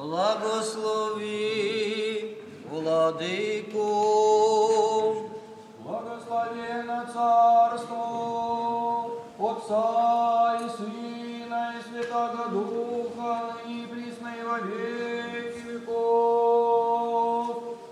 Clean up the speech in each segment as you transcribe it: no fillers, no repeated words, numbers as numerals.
Благослови, Владыку. Благословенно Царство Отца и Сына и Святаго Духа, и присно и во веки веков.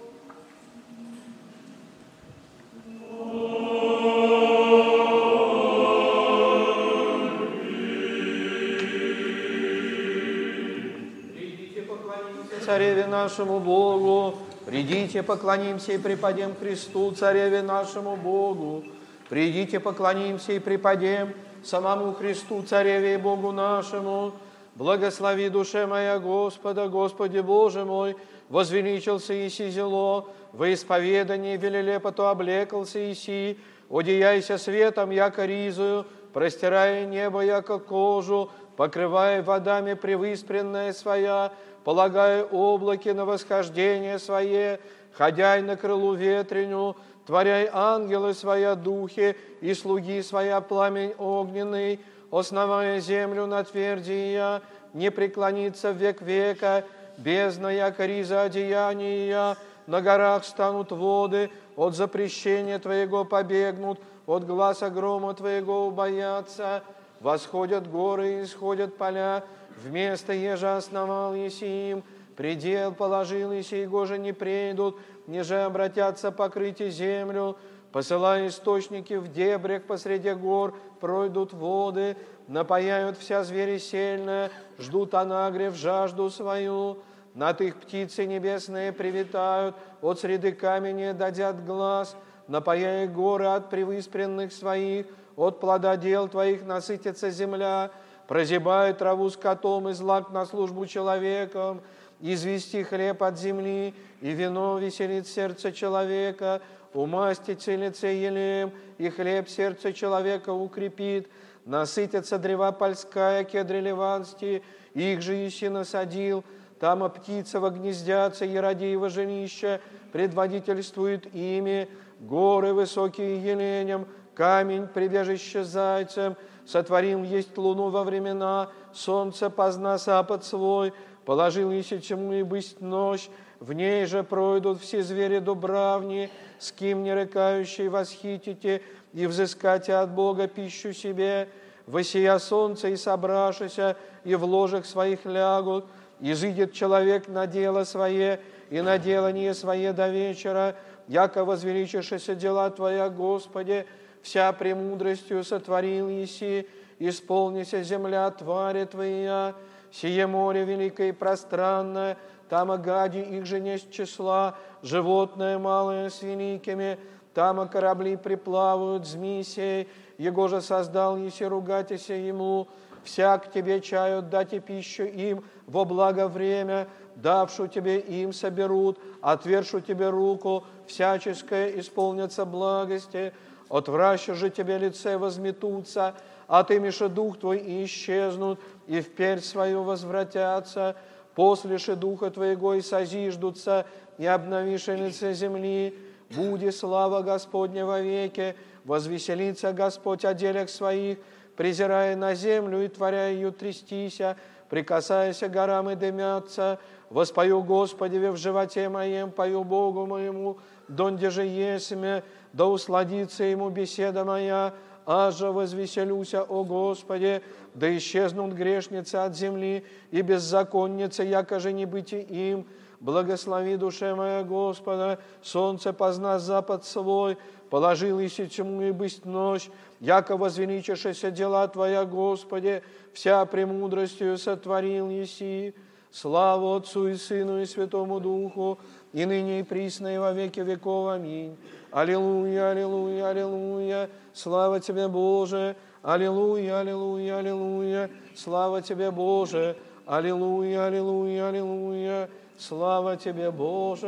Придите, поклонимся Цареве нашему Богу. Придите, поклонимся и преподем Христу, Цареве нашему Богу. Придите, поклонимся и преподем самому Христу, Цареве и Богу нашему. Благослови, душе моя, Господа, Господи Боже мой, возвеличился Иси зело, во исповедании велелепоту облекался Иси, одеяйся светом, яко ризою, простирая небо, яко кожу, покрывая водами превыспренная своя, полагая облаки на восхождение свое, ходяй на крылу ветреню, творяй ангелы своя духи и слуги своя пламень огненный, основая землю на твердия, не преклонится век века, бездна яко риза одеяния, на горах станут воды, от запрещения Твоего побегнут, от гласа грома Твоего убоятся, восходят горы и исходят поля, вместо еже основал еси им, предел положил еси, его же не придут, ниже обратятся покрыть землю, посылая источники в дебрях посреди гор, пройдут воды, напаяют вся звери сельная, ждут анагрев жажду свою, над их птицы небесные привитают, от среды камня дадят глаз, напаяя горы от превыспренных своих, от плода дел Твоих насытится земля, прозябает траву скотом и злак на службу человеком, извести хлеб от земли, и вино веселит сердце человека, умастится лице елеем, и хлеб сердце человека укрепит, насытятся древа польская, кедры ливанские, их же Иси насадил, там птицы вогнездятся, Еродиево жилище, предводительствует ими, горы высокие еленем, камень, прибежище зайцем, сотворил есть луну во времена, солнце позна запад свой, положил еси тьму и бысть ночь, в ней же пройдут все звери дубравни, с кем не рыкающий восхитите, и взыскате от Бога пищу себе, воссия солнце и собрашися, и в ложах своих лягут, изыдет человек на дело свое, и на делание свое до вечера, яко возвеличишься дела Твоя, Господи, вся премудростью сотворил еси, исполнися земля твари Твоя, сие море великое и пространное, там гади их же не с числа, животное малое с великими, там корабли приплавают змей сей, его же создал еси, ругатися ему, всяк тебе чают, дайте пищу им во благо время, давшу тебе им соберут, отвершу тебе руку, всяческое исполнятся благости, отвращу же тебе лице возметутся, отымеши дух твой и исчезнут, и вперь свою возвратятся, после же духа твоего и созиждутся, и обновиши лице земли, буди слава Господня во веки, возвеселится Господь о делях своих, презирая на землю и творя ее трястися, прикасаясь к горам и дымятся, воспою Господеве в животе моем, пою Богу моему, донде же есмя, да усладится ему беседа моя, аже возвеселюся, о Господе, да исчезнут грешницы от земли, и беззаконницы, яко же не быть им. Благослови, душе моя, Господа, солнце позна запад свой, положил еси тьму и бысть ночь, яко возвеличишься дела Твоя, Господи, вся премудростью сотворил еси. Слава Отцу и Сыну и Святому Духу, и ныне и присно и во веки веков. Аминь. Аллилуйя, аллилуйя, аллилуйя. Слава Тебе, Боже. Аллилуйя, аллилуйя, аллилуйя. Слава Тебе, Боже. Аллилуйя, аллилуйя, аллилуйя. Слава Тебе, Боже.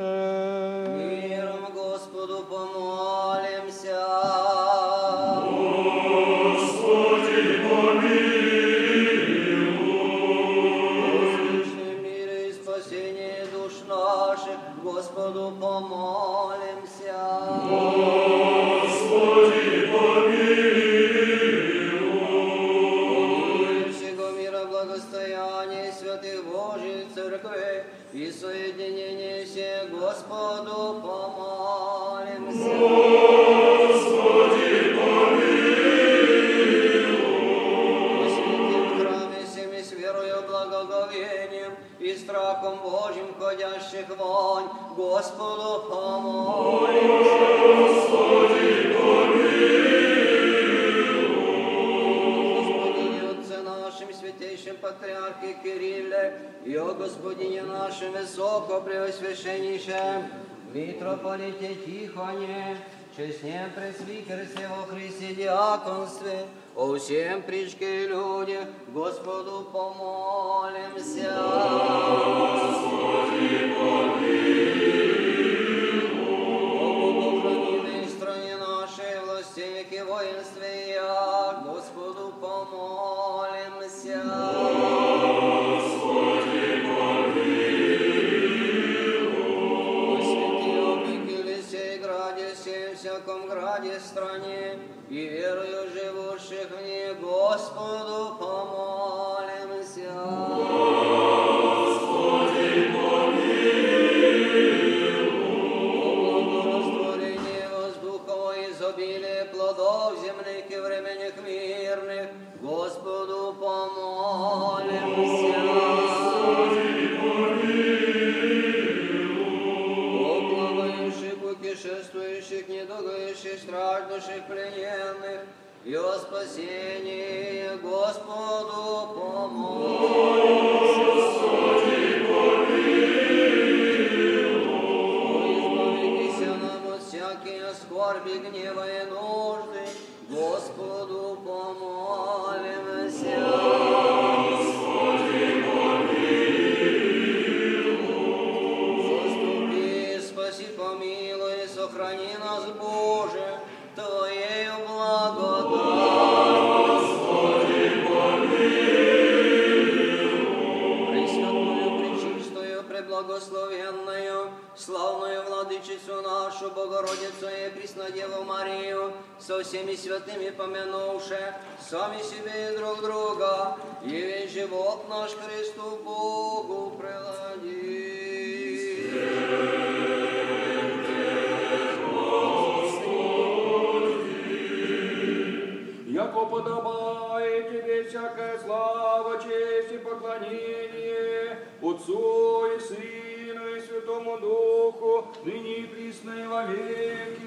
Миром Господу помолимся. Господи, помилуй. Воздушный мир и спасение душ наших, Господу помолимся. Господи, помилуй. Мир всего мира, благостояние святых Божьей Церкви, и соединение всех, Господу помолимся. Господи, помилуй. Во святым храме всеми с верою, благоговением и страхом Божьим ходящих вонь, Господу помолимся. Господи, Святейшем Патриархе Кирилле и о Господине нашем Высокопреосвященнейшем Митрополите Тихоне, честнем пресвитерстве во Христе диаконстве, о всем причке людях, Господу помолимся. Господи, помилуй. О богохранимой стране нашей, властях и воинстве, я Господу помолимся. Господи, помилуй. О святи обители сей граде, всем всяком граде стране, и верою живущих в ней, Господу помолимся. Господи, помилуй. О благорастворении воздухов и изобилие плодов земных и временных мирных, Господу помолимся. О плавающих, путешествующих, недугающих, страждущих, плененных, и о спасении, Господу помолимся. О избавитесь нам от всякие скорби, гнева и нужды, Господу помолимся. Заступи, спаси, помилуй, сохрани нас, Боже, Твоею благодатью. Пресвятую, пречистую, преблагословенную, славную владычицу нашу, Богородицу и Преснодеву Марию, со всеми святыми помянувши, сами себе и друг друга, и весь живот наш Христу Богу прелади. Яко подобает тебе всякая слава, честь и поклонение Отцу и Сыну и Святому Духу, ныне и присно и во веки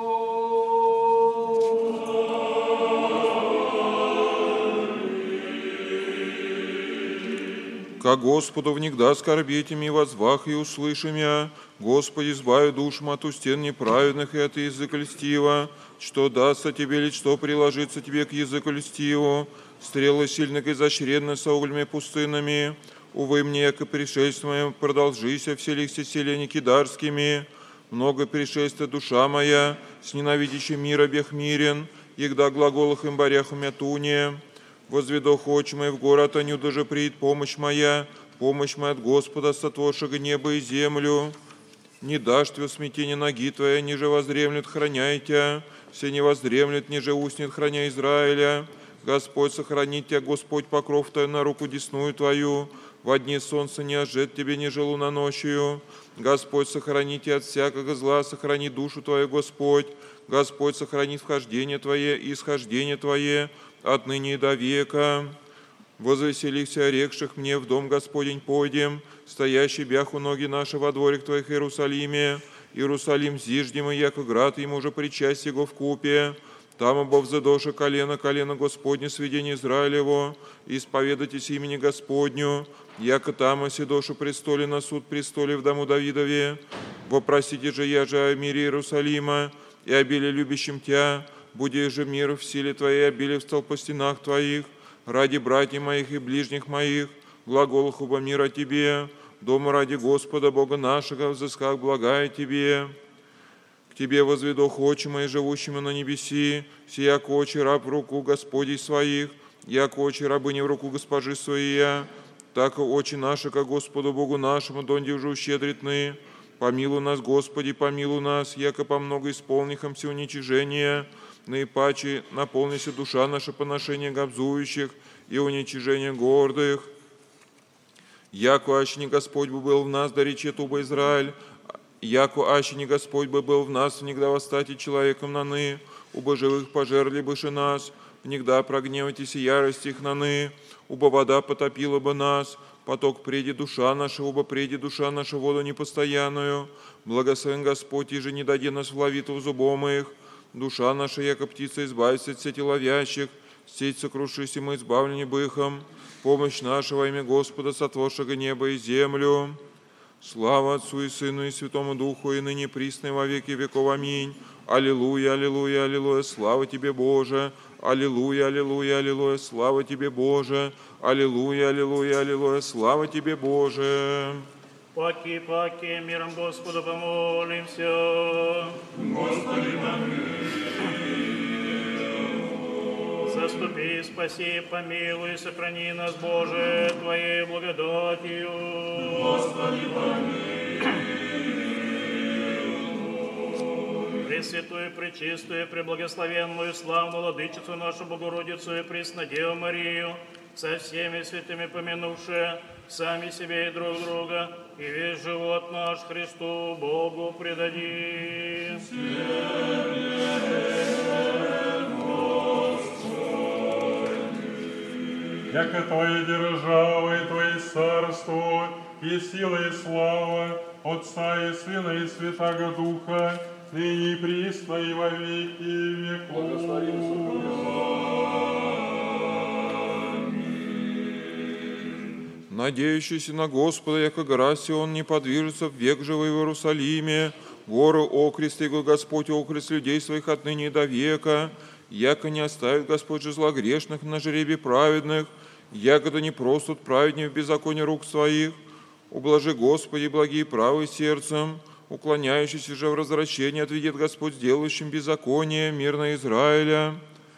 веков. Ко Господу внегда скорбетями возвах и услышим я, Господи, избави душу от устен неправедных и от языка льстива, что дастся тебе, ли что приложится тебе к языку льстиву, стрелы сильных и изощренны со углями пустынными, увы мне, яко пришествием, продолжися в селихсе селени кидарскими, много пришествия душа моя, с ненавидящим мира бех мирен, егда глаголах им барях умятуне, возведох очи мои в город, аню даже приид помощь моя от Господа, сотворшего небо и землю. Не дашь твое смятение ноги твоя, ниже воздремлет, храняй тебя, все не воздремлет, ниже уснет, храня Израиля. Господь сохранит тебя, Господь покров твой на руку десную твою, во дни солнца не ожжет тебе, ниже луна ночью. Господь сохранит тебя от всякого зла, сохрани душу твою, Господь. Господь сохранит вхождение твое и исхождение твое отныне и до века. Возвеселихся орекших мне в дом Господень пойдем, стоящий бях у ноги наши во дворик твоих Иерусалиме. Иерусалим зиждемый, яко град ему же причастие его в купе. Там обовзадоша колено Господне сведение Израилево, исповедайтесь имени Господню, яко там оседоша престоле на суд престоле в дому Давидове. Вопросите же я же о мире Иерусалима и обилие любящим тя, буди же мир в силе твоей, обилие встал по стенах твоих, ради братьев моих и ближних моих, глаголах оба мира тебе, дома ради Господа Бога нашего, взысках благая тебе. К тебе возведох очи мои, живущими на небеси, сияко очи раб в руку Господей своих, яко очи рабыни в руку госпожи своей, так и очи наши ко Господу Богу нашему, донде уже ущедритны. Помилуй нас, Господи, помилуй нас, яко по много исполнихом все уничижения, наипаче наполнися душа наша поношение гобзующих и уничижение гордых. Яко аще не Господь бы был в нас, да речет уба Израиль, яко аще не Господь бы был в нас, внегда восстати человеком наны, убо живых пожерли быше нас, внегда прогневайтесь и ярость их наны, убо вода потопила бы нас, поток преди душа наша, убо преди душа наша воду непостоянную, благословен Господь, иже не даде нас в ловиту зубом их, душа наша, яко птица, избавится от сети ловящих, сеть сокрушись, и мы избавлены быхом, помощь наша во имя Господа, сотворшего небо и землю. Слава Отцу и Сыну и Святому Духу, и ныне присно и во веки веков. Аминь. Аллилуйя, аллилуйя, аллилуйя, слава Тебе, Боже. Аллилуйя, аллилуйя, аллилуйя, слава Тебе, Боже. Аллилуйя, аллилуйя, аллилуйя, слава Тебе, Боже. Паки, паки, миром Господу помолимся. Господи, Заступи, спаси, помилуй, сохрани нас, Боже, Твоей благодатью. Господи, Пресвятую, пречистую, преблагословенную, славную Владычицу нашу Богородицу и Преснодеву Марию, со всеми святыми помянувши сами себе и друг друга, и весь живот наш Христу Богу предадим. яко Твоя держава и Твое царство, и сила, и слава Отца и Сына и Святаго Духа, ныне и присно и во веки веков. Надеющийся на Господа, яко гора Сион не подвижется в век живой в Иерусалиме, горы окрест Его Господь окрест людей своих отныне и до века, яко не оставит Господь же злогрешных на жребе праведных, якогда не простут праведнее в беззаконии рук своих. Ублажи, Господи, благие правы сердцем, уклоняющийся же в развращении отведет Господь сделающим беззаконие, мирно Израиля.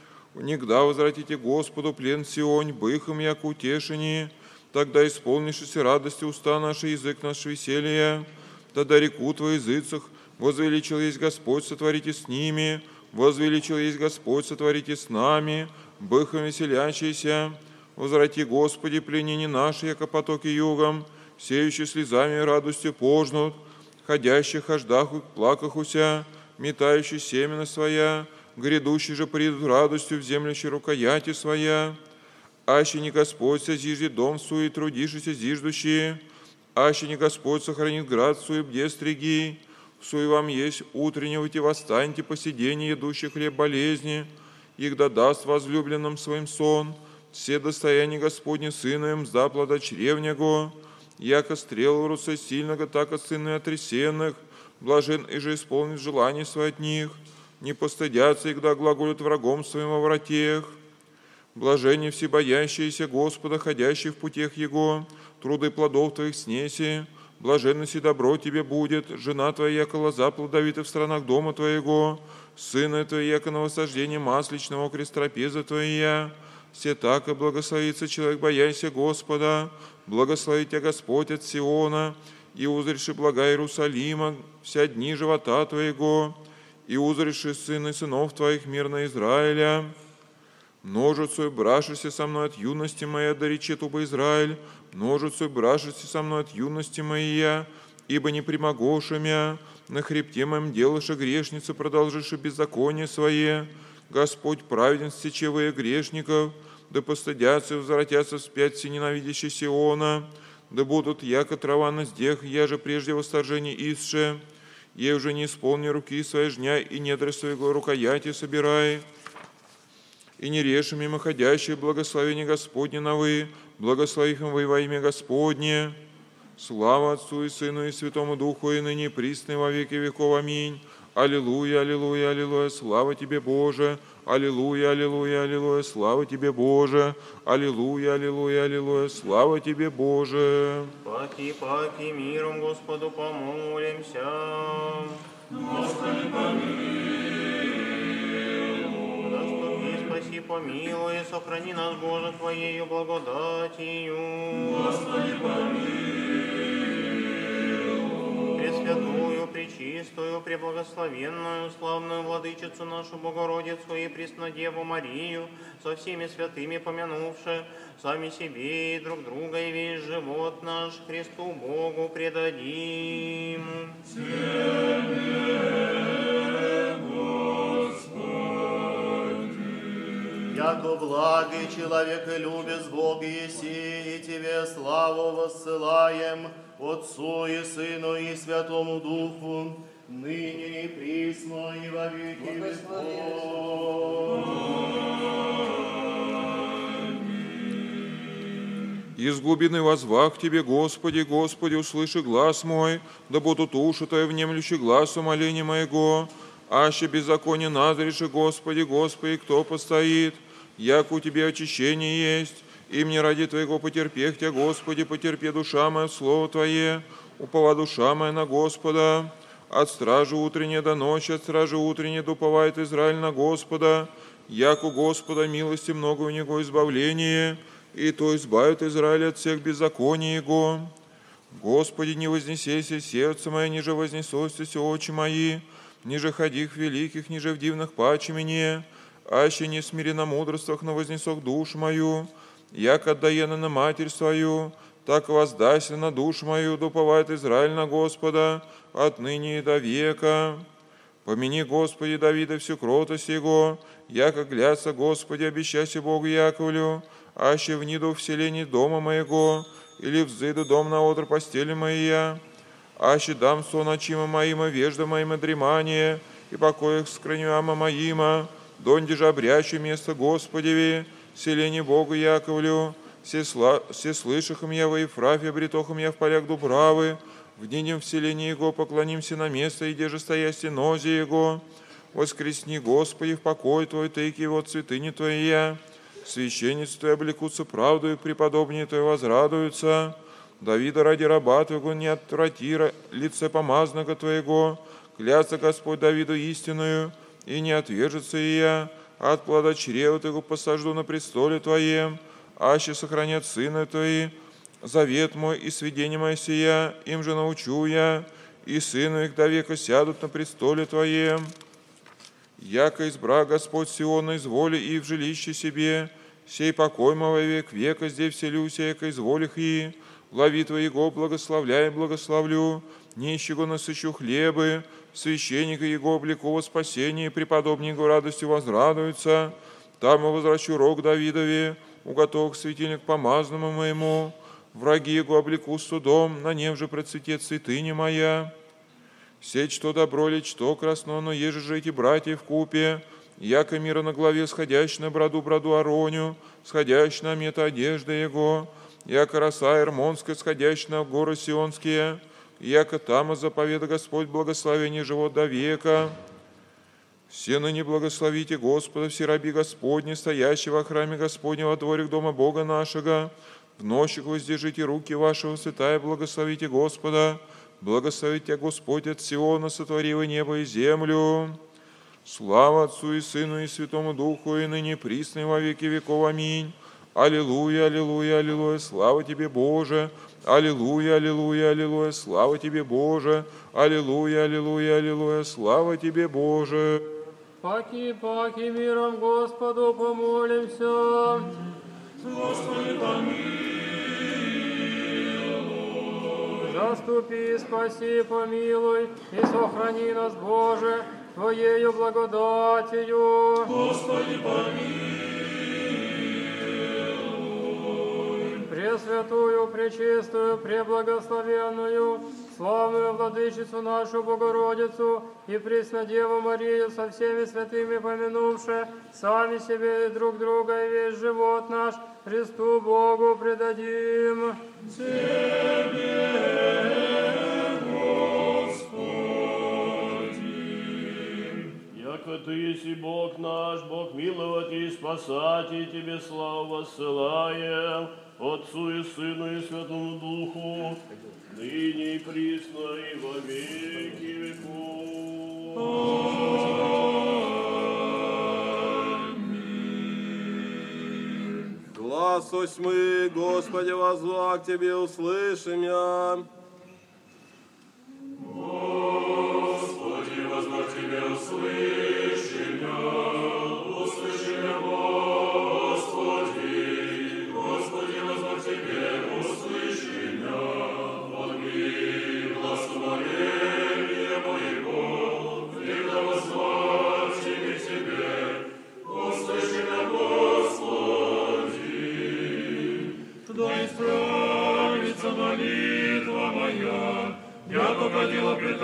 Негда возвратите Господу плен Сионь, быхом яко утешени, тогда исполнившись радости уста наши, язык наш веселья, тогда рекут во языцах, возвеличил есть Господь, сотворите с ними, возвеличил есть Господь, сотворите с нами, быхом веселящийся. Возврати, Господи, пленение наши, яко потоки югом, сеющие слезами и радостью пожнут, ходящих хождаху плакахуся, метающий семена своя, грядущий же придут радостью в землящей рукояти своя. Аще не Господь созиждет дом свой, трудишися зиждущие, аще не Господь сохранит град свой, бде стриги, суй вам есть утреннего те восстаньте посиденье, едущий хлеб болезни, игда даст возлюбленным своим сон, все достояния Господне Сына им мзда плода чревнего, яко стрел в руце сильного, так от сыны отресенных, блажен и же исполнит желание свое от них, не постыдятся, игда глаголют врагом своим во вратеях. Блажение всебоящиеся Господа, ходящие в путях Его, труды плодов Твоих снеси, блаженность и добро Тебе будет, жена Твоя, яко лоза плодовита в странах дома Твоего, сына Твоя, яко на восхождение масличного крест трапеза Твоя, все так и благословится человек, бояйся Господа, благослови Тебя Господь от Сиона, и узреши блага Иерусалима вся дни живота Твоего, и узреши сыны сынов Твоих мирно Израиля. Множицу и брашися со мной от юности моя, да речет уба Израиль, множицу и брашися со мной от юности моя, ибо не примогоша мя, на хребте моем делаша грешница, продолжиши беззаконие свое. Господь праведен сечевые грешников, да постыдятся и возвратятся вспять все ненавидящие Сиона, да будут яко трава на здех, я же прежде восторжение исше, ей уже не исполни руки своей жня и недры своего рукояти собирай. И не решим мимоходящие благословение Господне на вы, благослових им вы во имя Господне. Слава Отцу и Сыну и Святому Духу, и ныне присно во веки веков. Аминь. Аллилуйя, аллилуйя, аллилуйя, слава Тебе, Боже. Аллилуйя, аллилуйя, аллилуйя, слава Тебе, Боже. Аллилуйя, аллилуйя, аллилуйя, слава Тебе, Боже. Паки, паки, миром Господу помолимся. Господи, помилуй. Спаси, помилуй, сохрани нас, Боже, Твоею благодатью. Господи, помилуй. Пресвятую, пречистую, пречистую, преблагословенную, славную владычицу нашу Богородицу и Преснодеву Марию, со всеми святыми помянувши, сами себе и друг друга и весь живот наш Христу Богу предадим. Яко благий человек и любец Бог еси, и Тебе славу воссылаем, Отцу и Сыну и Святому Духу, ныне и присно и во веки веков. Из глубины возвах Тебе, Господи, Господи, услыши глас мой, да будут уши Твои внемлющи глазу моления моего. Аще беззаконие назреши, Господи, Господи, кто постоит? Яко у Тебя очищение есть, и мне ради Твоего потерпех Тебя, Господи, потерпе душа моя в Слово Твое, упова душа моя на Господа. От стражи утренней до ночи, от стражи утренней дуповает Израиль на Господа, яко Господа милости много у Него избавление, и то избавит Израиль от всех беззаконий Его. Господи, не вознесейся сердце мое, ниже вознесостися очи мои, ниже ходих великих, ниже в дивных паче мне, аще не смиренно мудрствах, но вознесох душу мою, як отдаена на матерь свою, так воздайся на душу мою, дуповает Израиль на Господа, отныне и до века. Помяни, Господи, Давида всю кротость Его, яко глядся, Господи, обещайся Богу Яковлю, аще вниду в селении дома моего, или взыду дом на отр постели моя, аще дам сон очима моима, вежда моима дремание, и покоях скроняма моима, донде же обрящу место Господеви, селение Богу Яковлю, все слышахом я во Ефрафе, обретохом я в полях Дубравы, вдненем в селении Его поклонимся на место, и где же стоясти нози Его, воскресни, Господи, в покой Твой, тыки Его святыни Твоя, священницы Твои облекутся правдою, преподобнее Твои возрадуются. Давида ради раба Твоего не отврати лице помазанного Твоего, клятся Господь Давиду истинную, и не отвержется и я, от плода чрева Твоего посажду на престоле Твоем, аще сохранят сына Твои, завет мой и сведение мое сия, им же научу я, и сыну их до века сядут на престоле Твоем. Яко избра Господь Сиона из воли и в жилище себе, сей покой мой во век века здесь вселюся, яко изволих и, лови Твоего благословляй, благословлю, нищего насыщу хлебы, священника Его облеку во спасение, преподобнее Его радостью возрадуются, там и возвращу рог Давидове, уготовок светильник помазанному моему, враги Его облеку судом, на нем же процветет святыня моя. Сеть, что добро ли, что красно, но еже же эти братья вкупе, яко мира на главе сходящий на броду Ароню, сходящий на мета одежда Его, яко роса Эрмонская, сходящий на горы Сионские, яко там заповеда Господь благословение живот до века. Все ныне благословите Господа, все раби Господни, стоящие во храме Господня во дворе дома Бога нашего. В ночах воздержите руки вашего, святая, благословите Господа. Благословите Тебя, Господь, от Сиона, сотворила небо и землю. Слава Отцу и Сыну и Святому Духу, и ныне присно и во веки веков. Аминь. Аллилуйя, аллилуйя, аллилуйя, слава Тебе, Боже. Аллилуйя, аллилуйя, аллилуйя, слава Тебе, Боже. Аллилуйя, аллилуйя, аллилуйя, слава Тебе, Боже. Паки миром Господу помолимся. Господи, помилуй. Заступи, спаси, помилуй и сохрани нас, Боже, Твоею благодатью. Господи, помилуй. Пресвятую, пречистую, преблагословенную, славную владычицу нашу Богородицу и Преснодеву Марию со всеми святыми помянувши, сами себе и друг друга и весь живот наш Христу Богу предадим. Тебе, Господи. Яко Ты еси Бог наш, Бог миловать и спасать, и Тебе славу воссылаем, Отцу и Сыну и Святому Духу, ныне и присно и во веки веков. Аминь. Глас осьмы, Господи, воззвал к Тебе, услышим я. Господи, яко ходила пред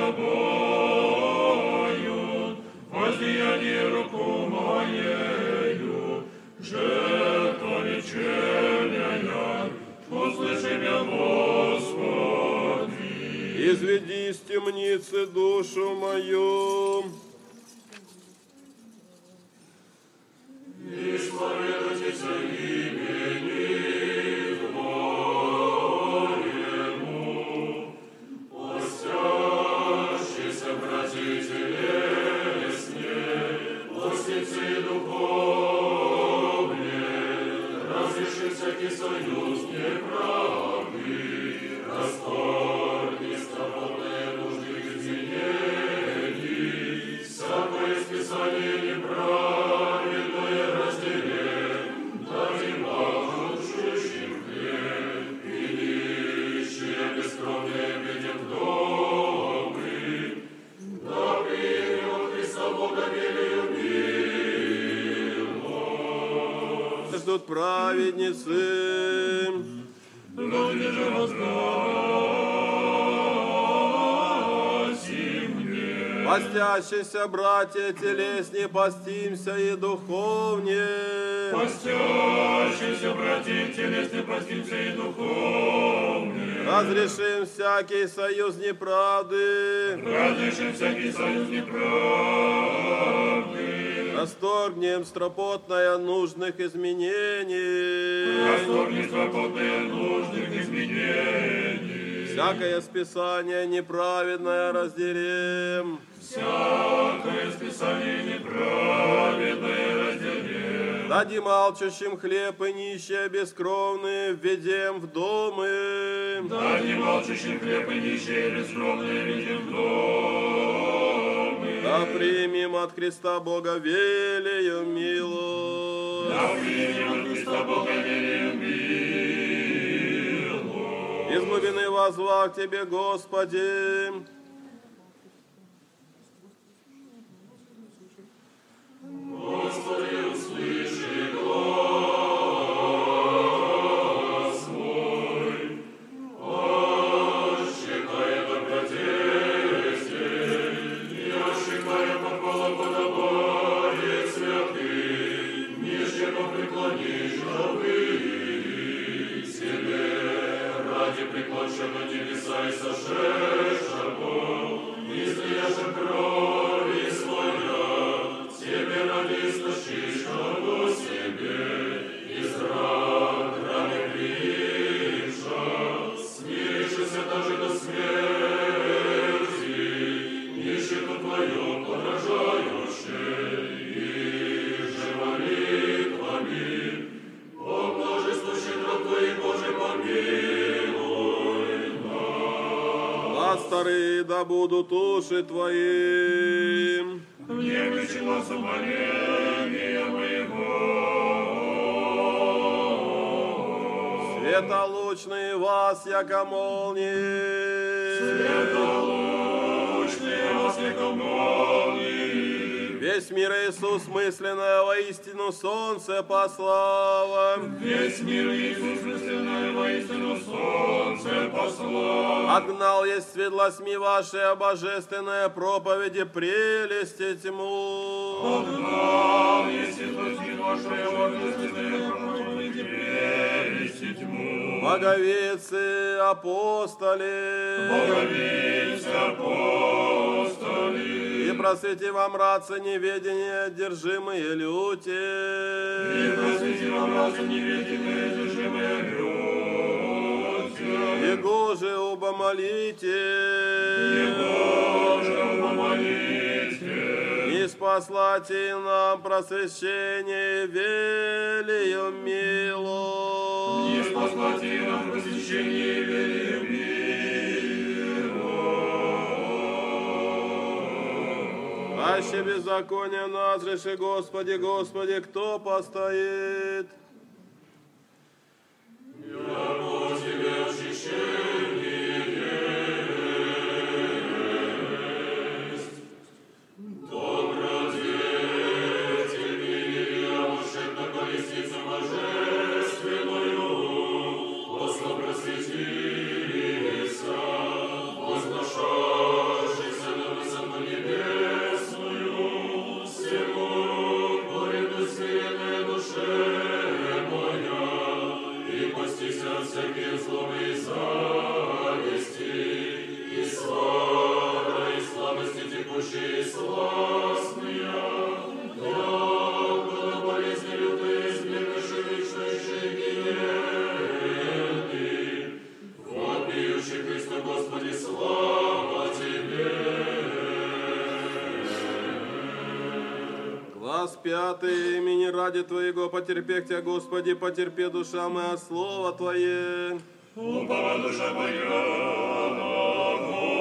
тобою, возлияние руку моею, жертва вечерняя, услыши меня, Господи. Изведи из темницы душу мою, исповедайтесь имени Твоему, постящийся братья телесне, постницы духовне, разреши всякий союз неправды, расторгни свободные нужды изменений, всякое списание неправедное разделен, дай малчущим хлеб, и нищие бескровные видят добрым, да примем от Христа Бога велию милость. ждут праведницы. Люди же возгласи мне. Постящиеся братья телесни, постимся и духовне. Постящиеся братья телесни, постимся и духовне. Разрешим всякий союз неправды. Разрешим всякий союз неправды. Расторгнем стропотное нужных изменений. Расторгнем стропотное нужных изменений. Всякое списание неправедное разделим. Всякое списание неправедное разделим. Дадим алчущим хлеб и нищие бескровные введем в домы. Дадим алчущим хлеб и нищие бескровные введем в домы. Да примем от Христа Бога велию милость. Да примем от Христа Бога велию милость. Из глубины воззвал к Тебе, Господи. Господи, услыши глаз мой, ощекая добродетель, и ощекая похвала подобает святым, нежно преклонишь рабы себе, ради преклоншего небеса и сошедшего, излияша крови своя, Тебе ради истощишного себе, из раны приша, смирившийся даже до смерти, нищету Твою подражающий, и же молитвами, о множеству щедрот Твоих, Боже, помилуй нас. Старые да будут уши Твои. Мне началось умоление моего. Светолучный вас, яко молнии. Светолучный вас, яко молнии. Весь мир Иисус мысленное воистину солнце послава. Весь мир Иисус мысленное воистину солнце послава. Отгнал есть светлосми вашей божественная проповеди прелести тьму. Отгнал есть светлосми вашей божественная проповеди прелести тьму. Боговицы, апостоли. Боговицы, апостоли. И просвети вам раться неведение, одержимые люти. И просвети вам раться неведение, одержимые люти. Его же оба молите. Его же оба молите. И спаслати нам просвещение велию милость. И спаслати нам просвещение велию милость. Аще беззаконие нас реши, Господи, Господи, кто постоит? Яко Тебе очищение есть. Добродетель милия ушед на колесницу божественную, послав просветилися, возношая распятый имени ради Твоего, потерпех Тебя, Господи, потерпи, душа моя, слово Твое. Упала душа моя на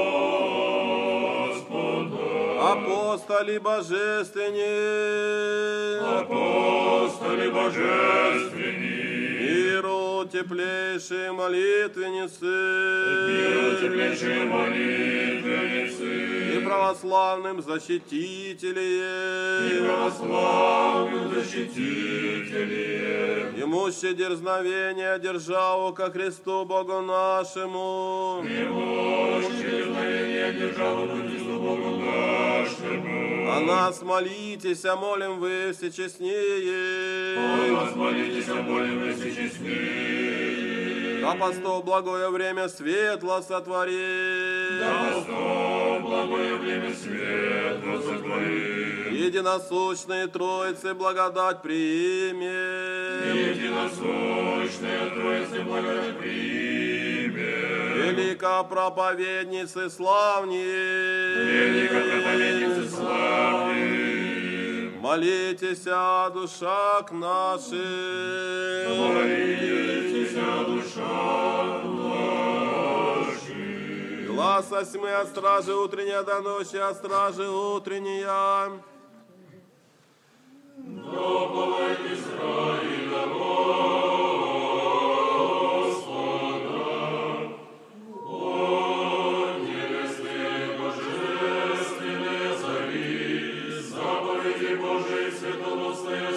Господа. Апостоли божественные, Апостоли божественные, миру теплейшие молитвенницы, миру теплейшие молитвенницы, и православным защитителем, и православным защитителем, имуще дерзновение державу ко Христу Богу нашему, имуще дерзновение державу ко Христу Богу нашему. о нас молитесь, а молим вы всечестнее. О нас молитесь, а молим вы всечестнее. Да постов благое время светло сотвори. Да постов благое время светло сотвори. Единосущные Троицы благодать прими. Единосущная Троицы благодать прими. Велика проповедницы славнее. Велика проповедницы славнее. Молитесь о душах наших. Молитесь о душах наших. Глаз осьмы от стражи утренняя до ночи, от стражи утренняя. Проповедь Израиля Господа, о небесные божественные зари, заповеди Божией светоносное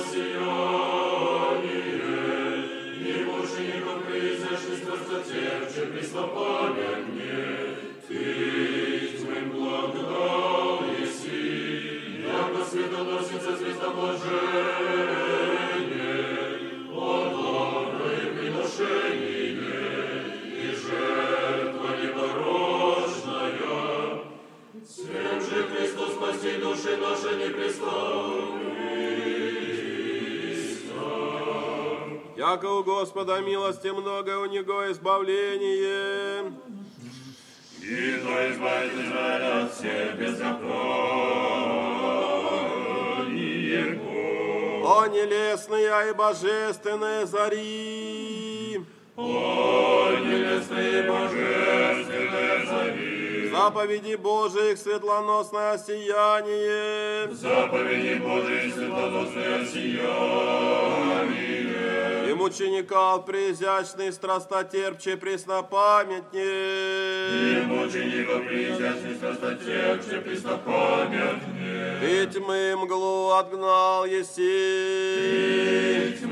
сияние, и мучеников произошли страстотерпче, преснопамятне, ты тьмым благодал еси, яко светоносица звездоблажение, доброе приношение и жертва непорочная. Всем же Христу спаси души наши непрестанно. Яко у Господа милости много, у Него избавление. И то избавит Израиля от всех беззаконий. О нелестные и божественные зари, О нелестные божественные зари, заповеди Божиих светлоносное сияние, заповеди Божиих светоносное сияние, и мучеников преизящный страстотерпче преснопамятнее, и мучеников преизящный страстотерпче преснопамятнее, и тьмы мглу отгнал еси,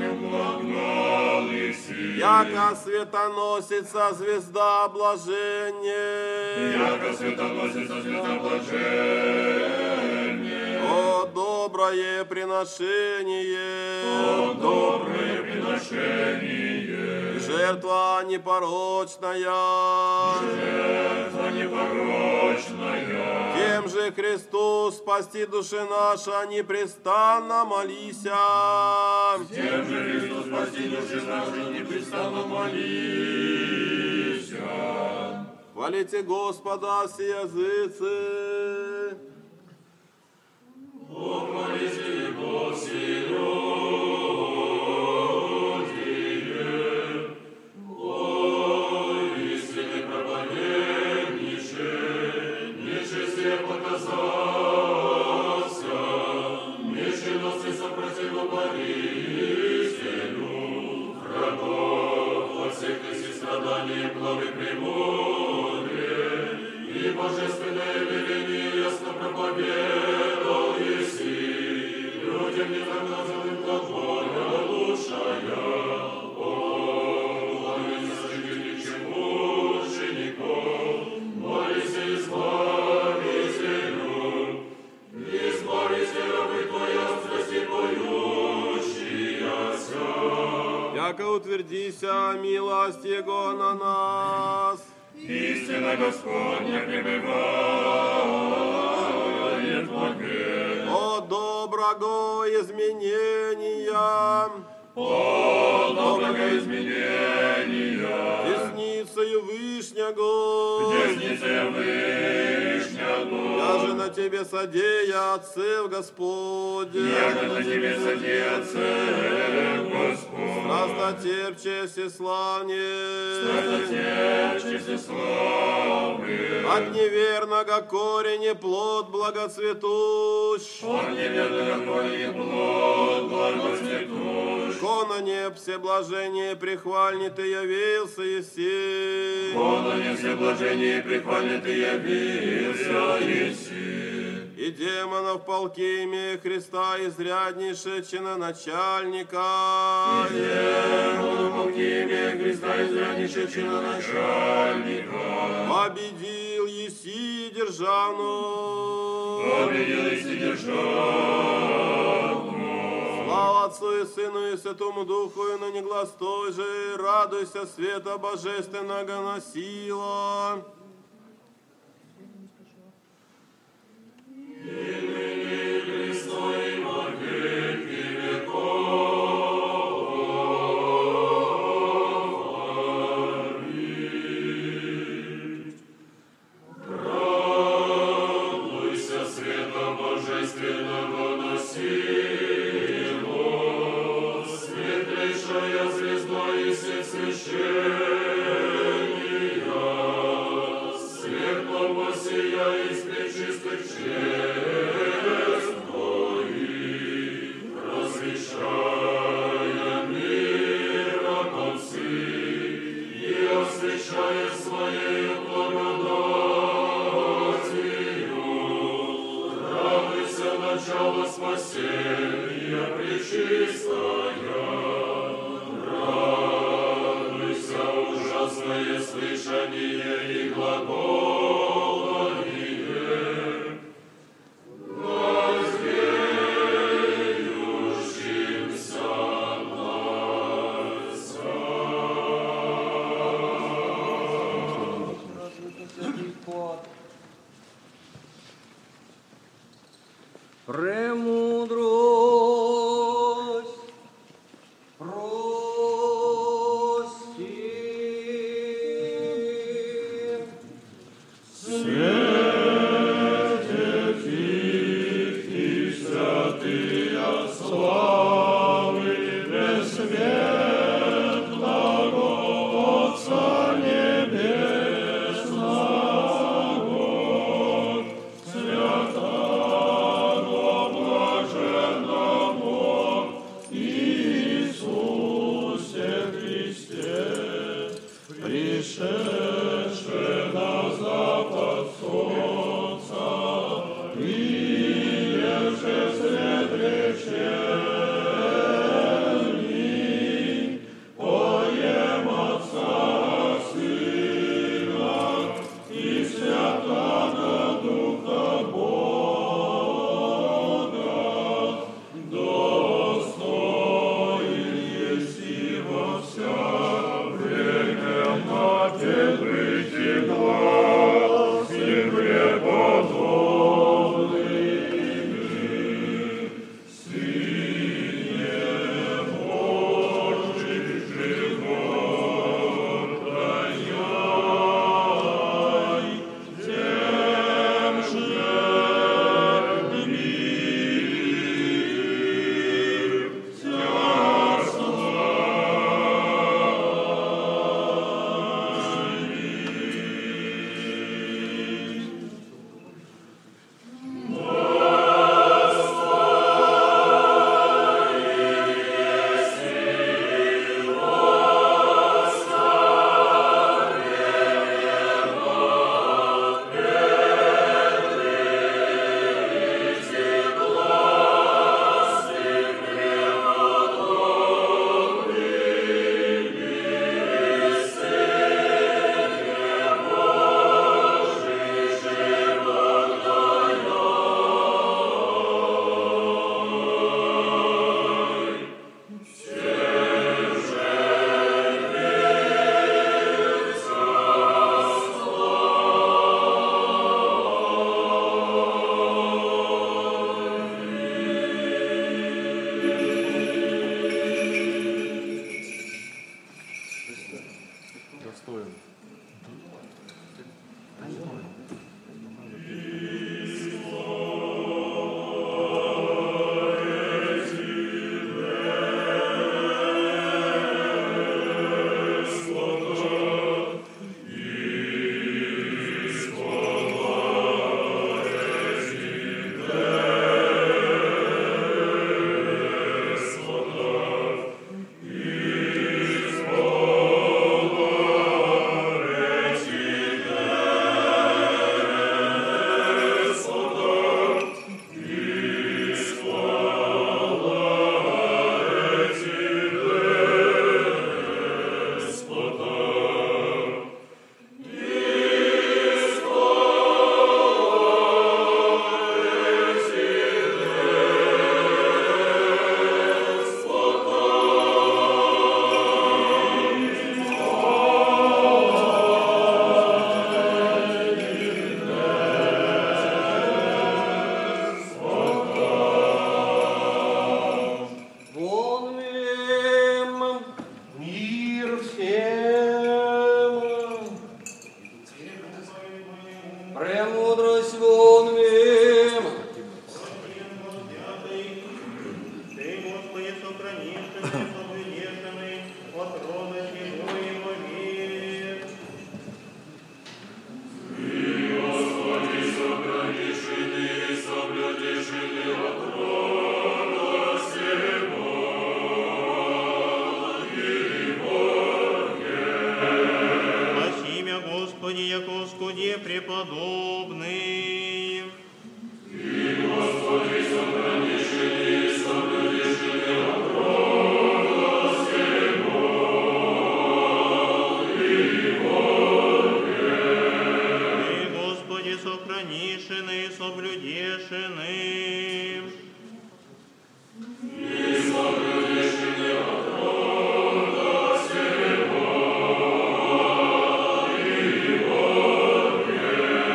яко светоносица звезда блажения, яко светоносица звезда блажения. О доброе приношение, О доброе приношение, жертва непорочная, жертва непорочная. тем же Христу спасти души наши непрестанно молися. Тем же Христу спасти души наши непрестанно молися. Хвалите Господа все языцы. Помолите Его все люди. О истинный проповеднице, нечестие показался, нечестности сопротиву повелителю, врагов от всех и страданий главы премудрее, и божественное веление ясно проповедал еси, людям незаказанным глаголя лучшая. О, молись сожитель мучеников, молись избавителю, избавите рабы Твоя от страсти боющаяся. Яко утвердися милость Его на нас. Истина Господня пребывает в огне. О доброго изменения, О доброго изменения, десницею Вышнего, десницею Вышнего, я же на тебе содея отцев Господь. Яко на тебе содея отцев Господь. Страстотерпче всеславнее. Страстотерпче всеславнее. От неверного кореня плод благоцветущ. От неверного кореня плод благоцветущ. Кона не всеблажение прихвальни ты явился еси. Кона не всеблажение и прихвальни ты явился еси. И демонов полки имея Христа изряднейше чиноначальника. И демонов полки имея Христа изряднейше чиноначальника. Победил еси державну. Победил еси державну. Слава Отцу и Сыну и Святому Духу, и ныне глас той же, радуйся света божественного носила. И ныне Христо и во веки веков. Аминь. Радуйся света божественного носила, светлейшая звезда и свет священия, светло воссияй из пречистых чрест твоих, просвещая мир от концы и освещая своею благодатью. Радуйся, начало спасения пречистая, радуйся, ужасное слышание и глаголание, воздеющимся глазам. Премудрость, прости. Свете Тихий, святые славы, пресветлого Отца Небесного, святого блаженного Иисусе Христе, пришедше на запад злобный. И, Господи, сохранишь и соблюдешь от рода сего и воле. И, Господи, сохранишь и соблюдешь и соблюдешь от рода сего и воле.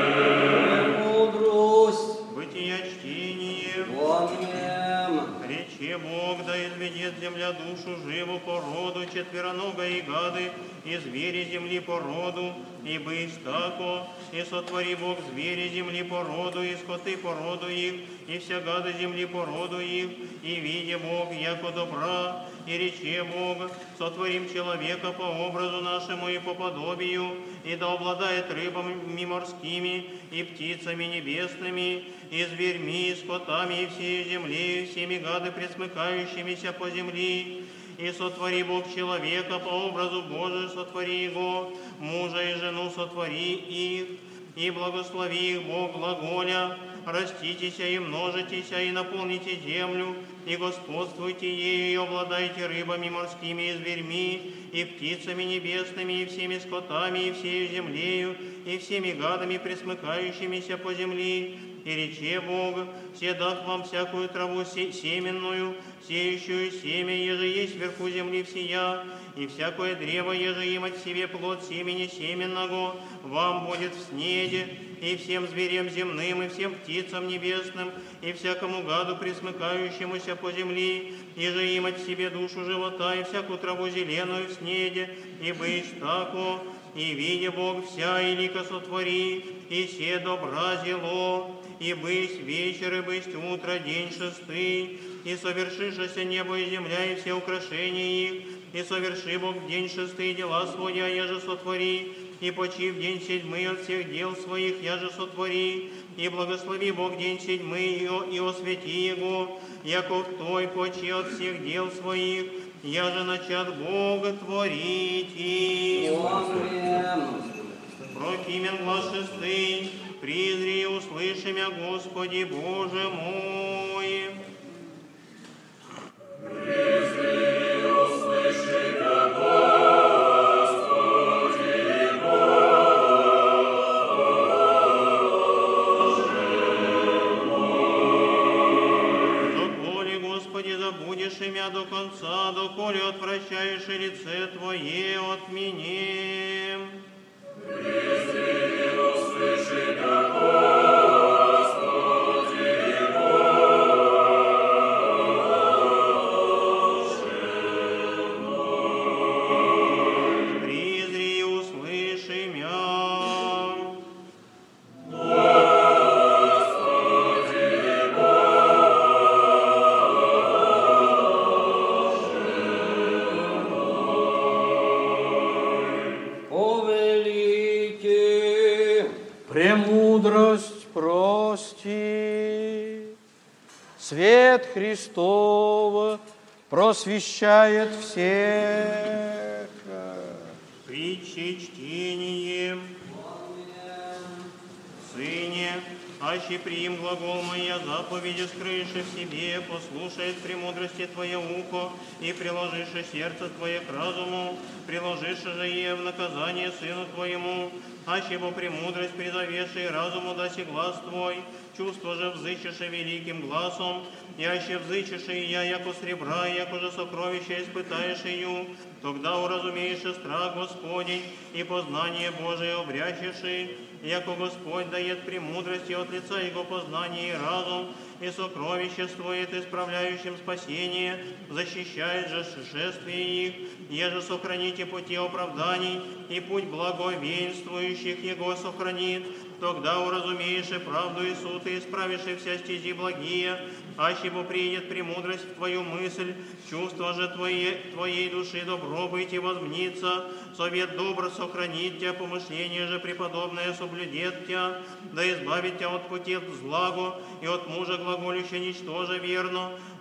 Мудрость. Бытия чтение. Помним. Рече Бог, да изведет земля душу живу по роду, четверонога и гады, и звери земли по роду, и бысть тако, и сотвори Бог звери земли по роду, и скоты по роду их, и вся гады земли по роду их, и видя Бог, яко добра, и рече Бог, сотворим человека по образу нашему и по подобию, и да обладает рыбами морскими, и птицами небесными, и зверьми, и скотами, и всей землей, и всеми гады, пресмыкающимися по земли. И сотвори Бог человека по образу Божию, сотвори его, мужа и жену сотвори их, и благослови их Бог глаголя, раститеся и множитеся, и наполните землю, и господствуйте ею, и обладайте рыбами морскими и зверьми, и птицами небесными, и всеми скотами, и всею землею, и всеми гадами, пресмыкающимися по земле. И рече Бог, все дах вам всякую траву семенную, сеющую семя, еже есть вверху земли всея, и всякое древо, еже имать в себе плод семени семенного, вам будет в снеде, и всем зверям земным, и всем птицам небесным, и всякому гаду, пресмыкающемуся по земле, еже имать в себе душу живота, и всякую траву зеленую в снеде, и быть тако, и видя Бог вся и лика сотвори, и се добра зело, и бысть вечер, и бысть утро, день шестый, и совершишься небо и земля, и все украшения их, и соверши Бог в день шестый дела свои, а я же сотвори, и почи в день седьмый от всех дел своих, я же сотвори, и благослови Бог день седьмый, и освети его, яко той почи от всех дел своих, я же начат Бога творить. Прокимен глас шестый, призри и услыши мя, Господи Боже мой. Призри и услыши мя, Господи Боже мой. Доколе, Господи, забудешь имя до конца, доколе отвращаешь и лице Твое от меня. Призри и услыши мя, Господи Боже мой. Призри и услыши мя. Господи Премудрость прости, свет Христов просвещает всех. Притчи чтением. Сыне, аще приим глагол моя заповеди, скрыши в себе, послушает премудрости Твое ухо, и приложишь сердце Твое к разуму, приложишь же и в наказание Сыну Твоему, аще бо премудрость призовеши разуму даси глаз Твой, чувство же взыщешь великим глазом, и аще взыщешь и я, яко сребра, яко же сокровища испытаешь ее, тогда уразумеешь страх Господень, и познание Божие обрящешь, яко Господь дает премудрости от лица Его познание и разум, и сокровиществует исправляющим спасение, защищает же шествие их, еже сохраните пути оправданий, и путь благовенствующих Его сохранит, тогда уразумеешь и правду и суд, и исправишь и вся стези благие, аще бо приедет премудрость в Твою мысль, чувство же Твоей души добро быть и возмнится, совет добр сохранит Тебя, помышление же преподобное соблюдет Тебя, да избавит Тебя от пути злагу, и от мужа глаголюща ничтоже верно,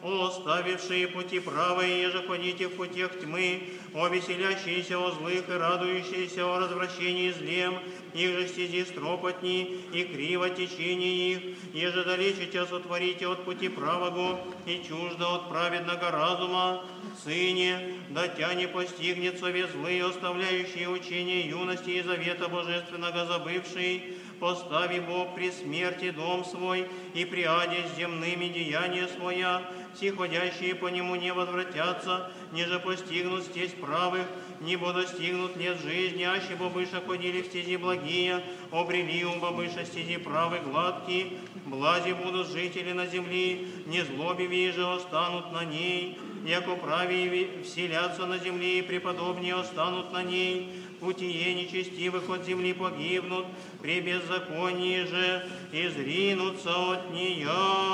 оставившие пути правые, еже ходите в путях тьмы, о веселящиеся о злых и радующиеся о развращении злем, их же стези стропотни и криво течение их, еже далече тебя сотворите от пути правого и чуждо от праведного разума. Сыне, да тя не постигнет совет злые, оставляющие учение юности и завета божественного забывший, постави Бог при смерти дом свой и при аде с земными деяния своя, все ходящие по нему не возвратятся, ниже постигнут стезь правых, небо достигнут лет жизни, аще бобыша ходили в стези благие, обрели у бобыша стези правы гладкие, блази будут жители на земле, не злобивее же останут на ней, яко правее вселятся на земле, и преподобнее останут на ней, путие нечестивых от земли погибнут, при беззаконии же изринутся от нее.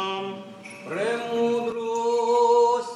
Премудрость.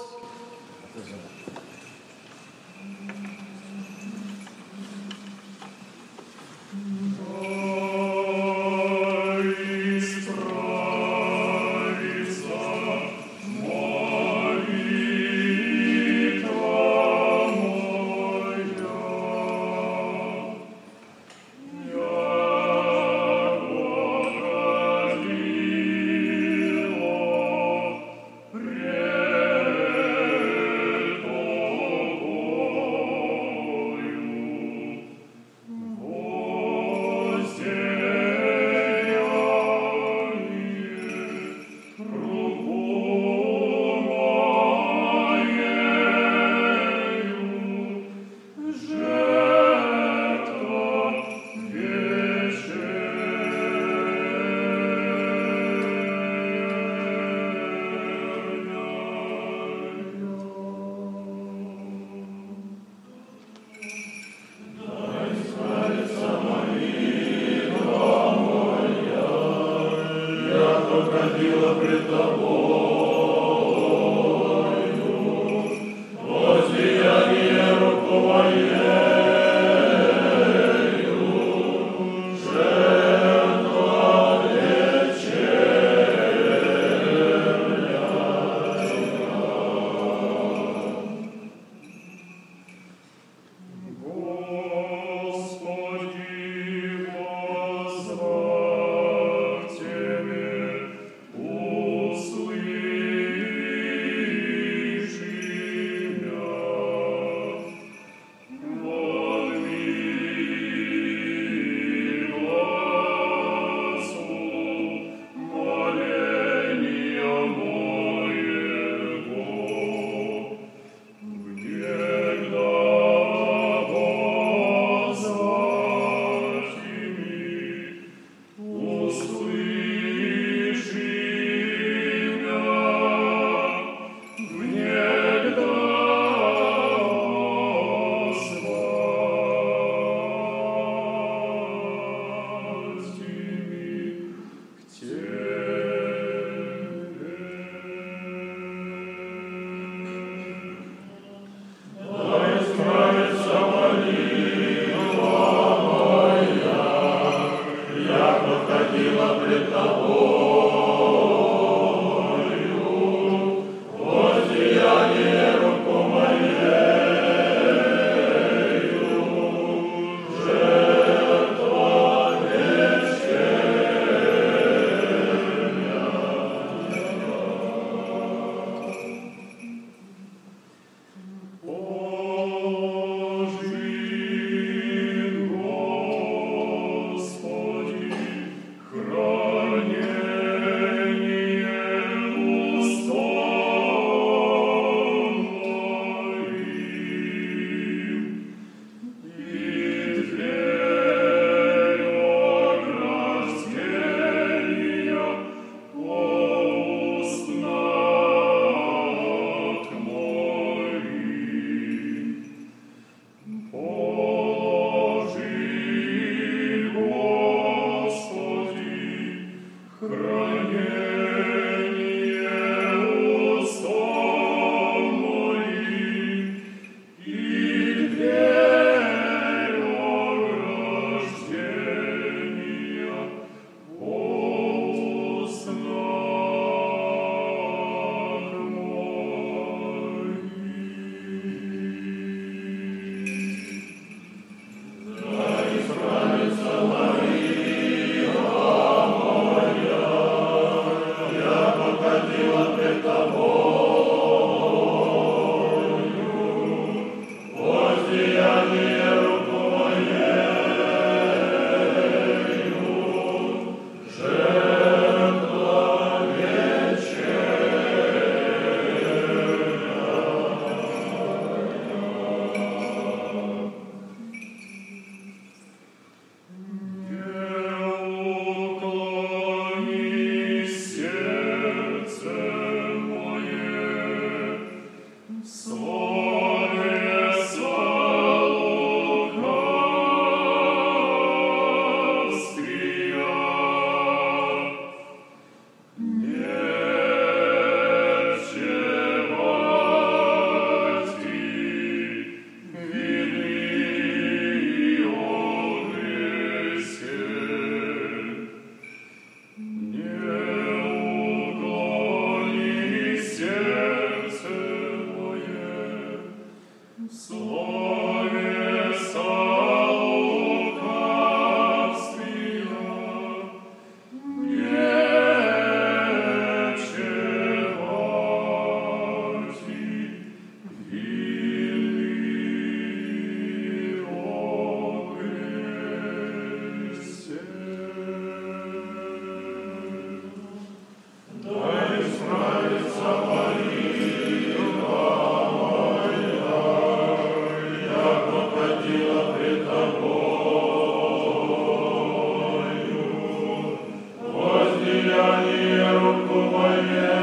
деяние рук Твоей.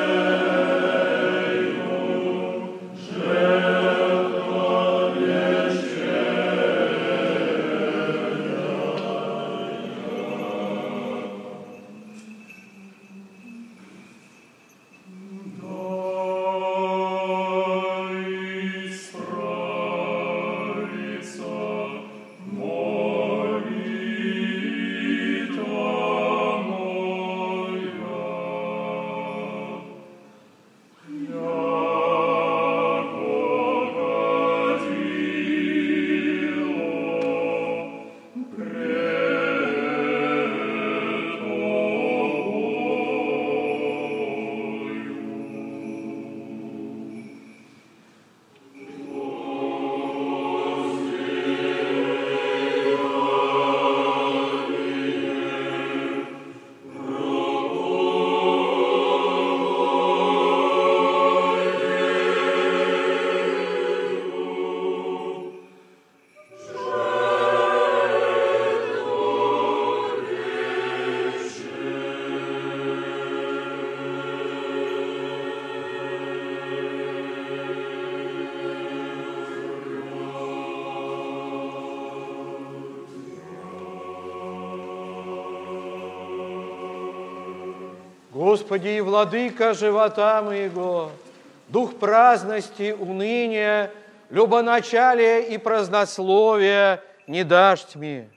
Господи и Владыка живота моего, дух праздности, уныния, любоначалия и празднословия не дашь тьме.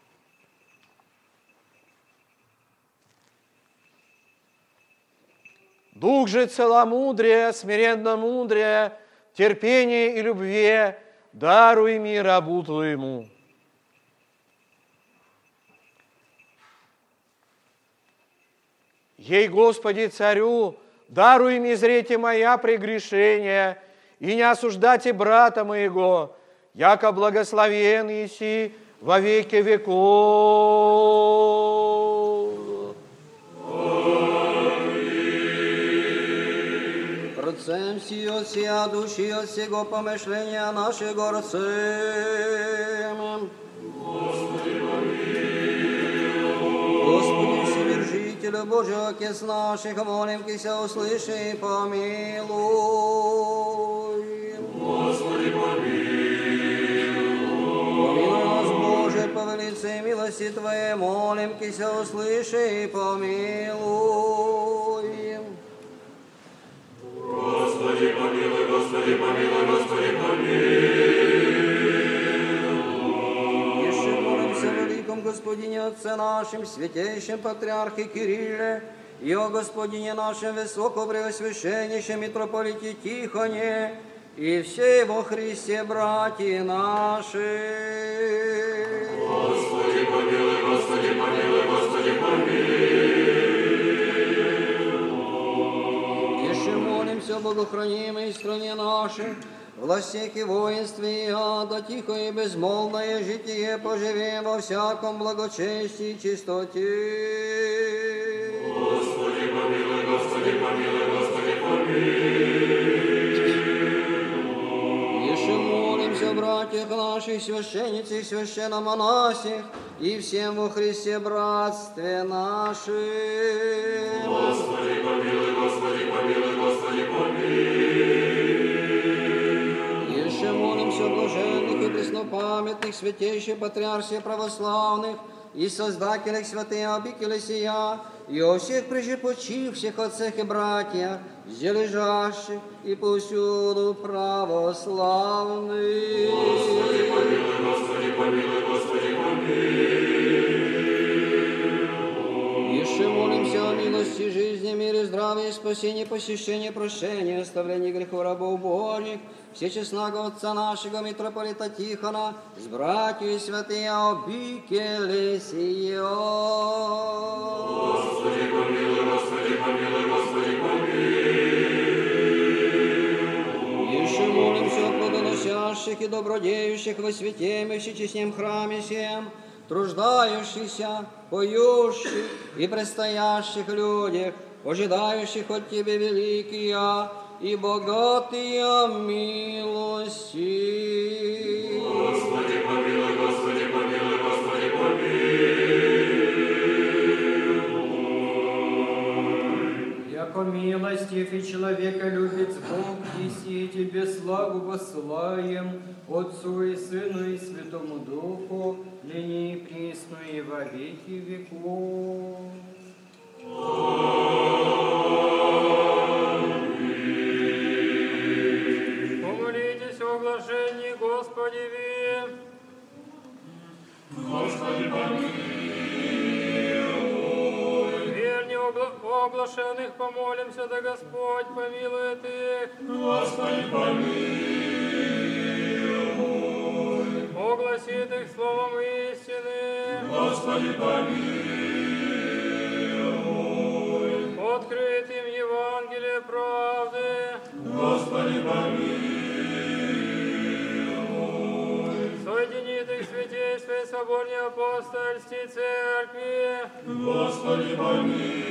Дух же целомудрия, смиренно-мудрия, терпения и любви даруй мне рабу Твоему. Ей, Господи, Царю, даруй мне зрете моя прегрешения, и не осуждайте брата моего, яко благословен еси во веки веков. Отцем си от сия души, от сего помышления нашего рцем. Господи, Вседержителю Божий, Отец наших, молим, Кися, услыши и помилуй. Господи, помилуй. Помилуй нас, Боже, по велице и милости Твоей, молим, Кися, услыши и помилуй. Господи, помилуй, Господи, помилуй, Господи, помилуй. Еще молимся о великом Господине Отце нашим, святейшем Патриархе Кирилле, и о Господине нашем Высокопреосвященнейшем митрополите Тихоне, и все во Христе братья наши. Господи, помилуй, Господи, помилуй, Господи, помилуй. Молимся о богохранимой стране нашей, властях и воинстве, и ада, тихо и безмолвное житие поживем во всяком благочестии и чистоте. Господи, помилуй, Господи, помилуй, Господи, помилуй. Еще молимся о братьях наших, священницах и священномонасях, и всем во Христе братстве нашим. Господи, помилуй, Господи, помилуй, Господи, помилуй. Еще молимся о блаженных и преснопамятных, святейших патриархах православных и создателях святых обители сия, и о всех прежепочивших отцах и братьях, где лежащих и повсюду православных. Господи, помилуй, Господи, помилуй, Господи, помилуй. Еще молимся о милости, жизни, мире, здравии, спасении, посещении, прощении, оставлении грехов рабов Божьих, всечестного Отца нашего митрополита Тихона, с братьями святые обители сия. Господи, помилуй, Господи, помилуй, Господи, помилуй. Еще молимся о плодоносящих и добродеющих во святем и всечестнем храме сем, труждающихся, поющих и предстоящих людях, ожидающих от Тебе великие и богатые милости. Господи, помилуй, Господи, помилуй, Господи, помилуй. яко милостив и человека любит Бог, еси тебе славу воссылаем, Отцу и Сыну и Святому Духу, ныне и присно и во веки веков. Помолитесь о блажении Господеви. Господи, помилуй. О оглашенных помолимся, да Господь помилует их. Господи, помилуй. Огласит их словом истины. Господи, помилуй. Открыт им Евангелие правды. Господи, помилуй. Соединит их святейшей соборной апостольской церкви. Господи, помилуй.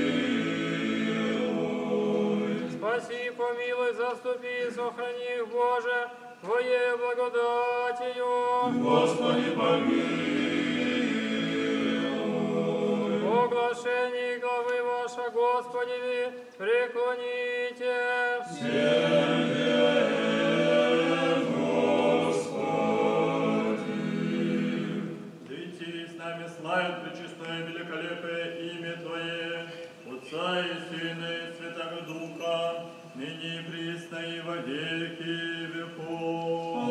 Спаси, помилуй, заступи, сохрани их, Боже, Твоей благодатью. Господи, помилуй. Оглашение главы ваша, Господи, преклоните. С нами славит пречистое великолепие имя Твое, Отца и Сына и Святого Духа, ныне и присно и во веки веков.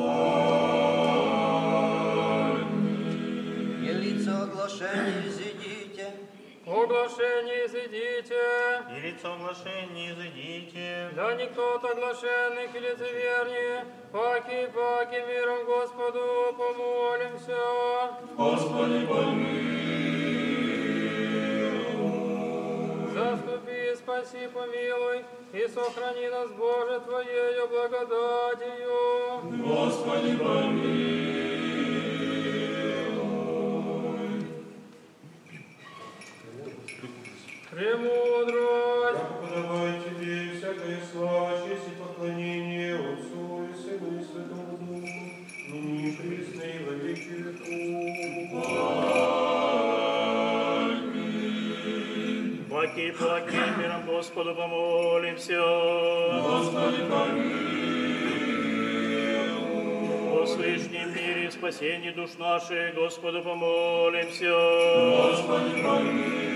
И лицо оглашения изыдите. Оглашение изыдите. И лицо оглашения изыдите. Да никто от оглашенных и лицевернее, паки миром Господу помолимся. Господи, помилуй. Заступи, спаси, помилуй, и сохрани нас, Боже, Твоею благодатью. Господи, помилуй. Премудрость. Подавай Тебе всякая слава, честь и поклонение Отцу и Сыну и Святому Духу, ныне и присно и во веки веков. Паки миром Господу помолимся. Господи, помилуй. О свышнем мире и спасении душ наших, Господу помолимся. Господи, помилуй.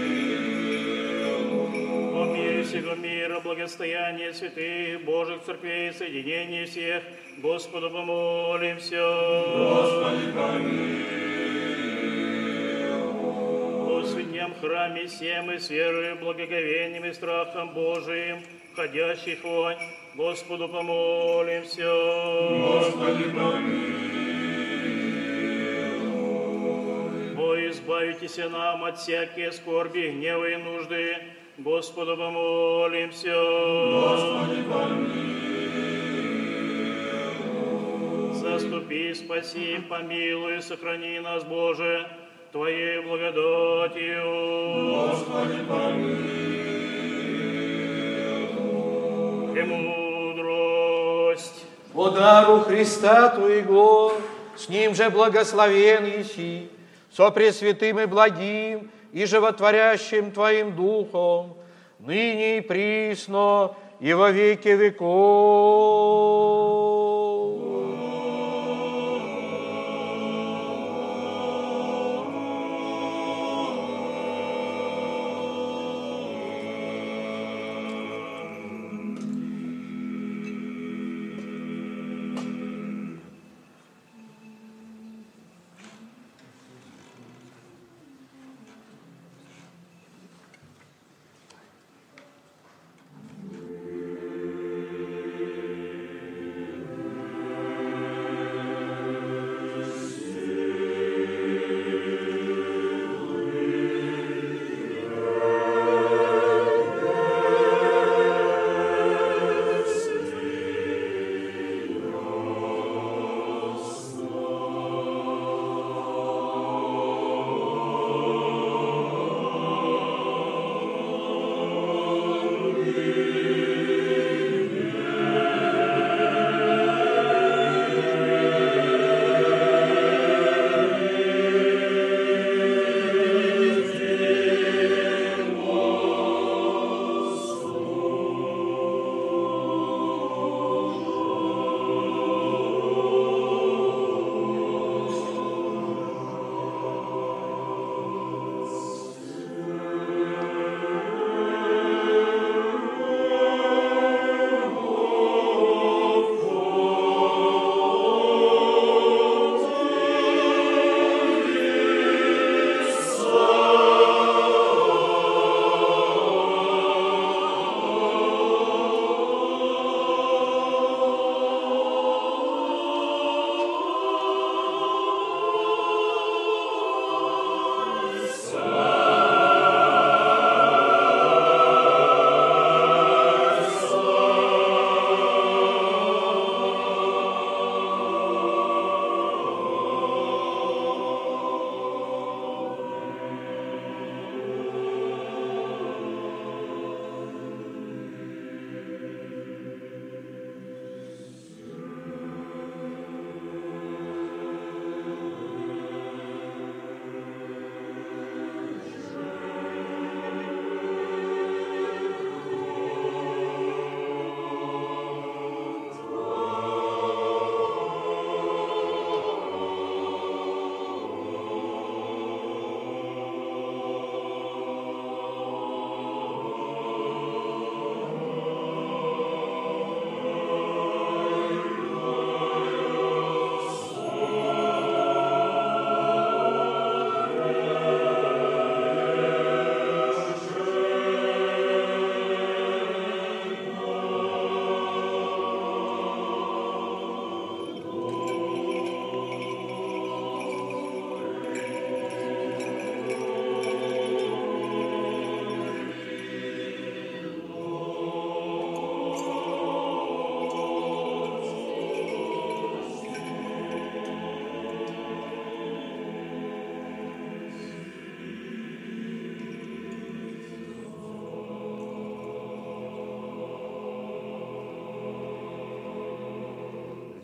О мире всего мира, благостояние святых Божьих церквей, соединение всех, Господу помолимся. Господи, помилуй. О святем храме всем и с верою, благоговением и страхом Божиим, входящих вонь, Господу помолимся. Господи, помилуй. О, избавитесь нам от всякие скорби, гнева и нужды, Господу помолимся. Господи, помилуй. Заступи, спаси, помилуй, сохрани нас, Боже, Твоей благодатью. Господи, помилуй. Премудрость. По дару Христа Твоего, с Ним же благословен еси, со пресвятым и благим и животворящим Твоим Духом, ныне и присно и во веки веков.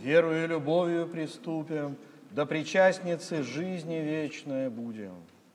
верою и любовью приступим, до причастницы жизни вечной будем.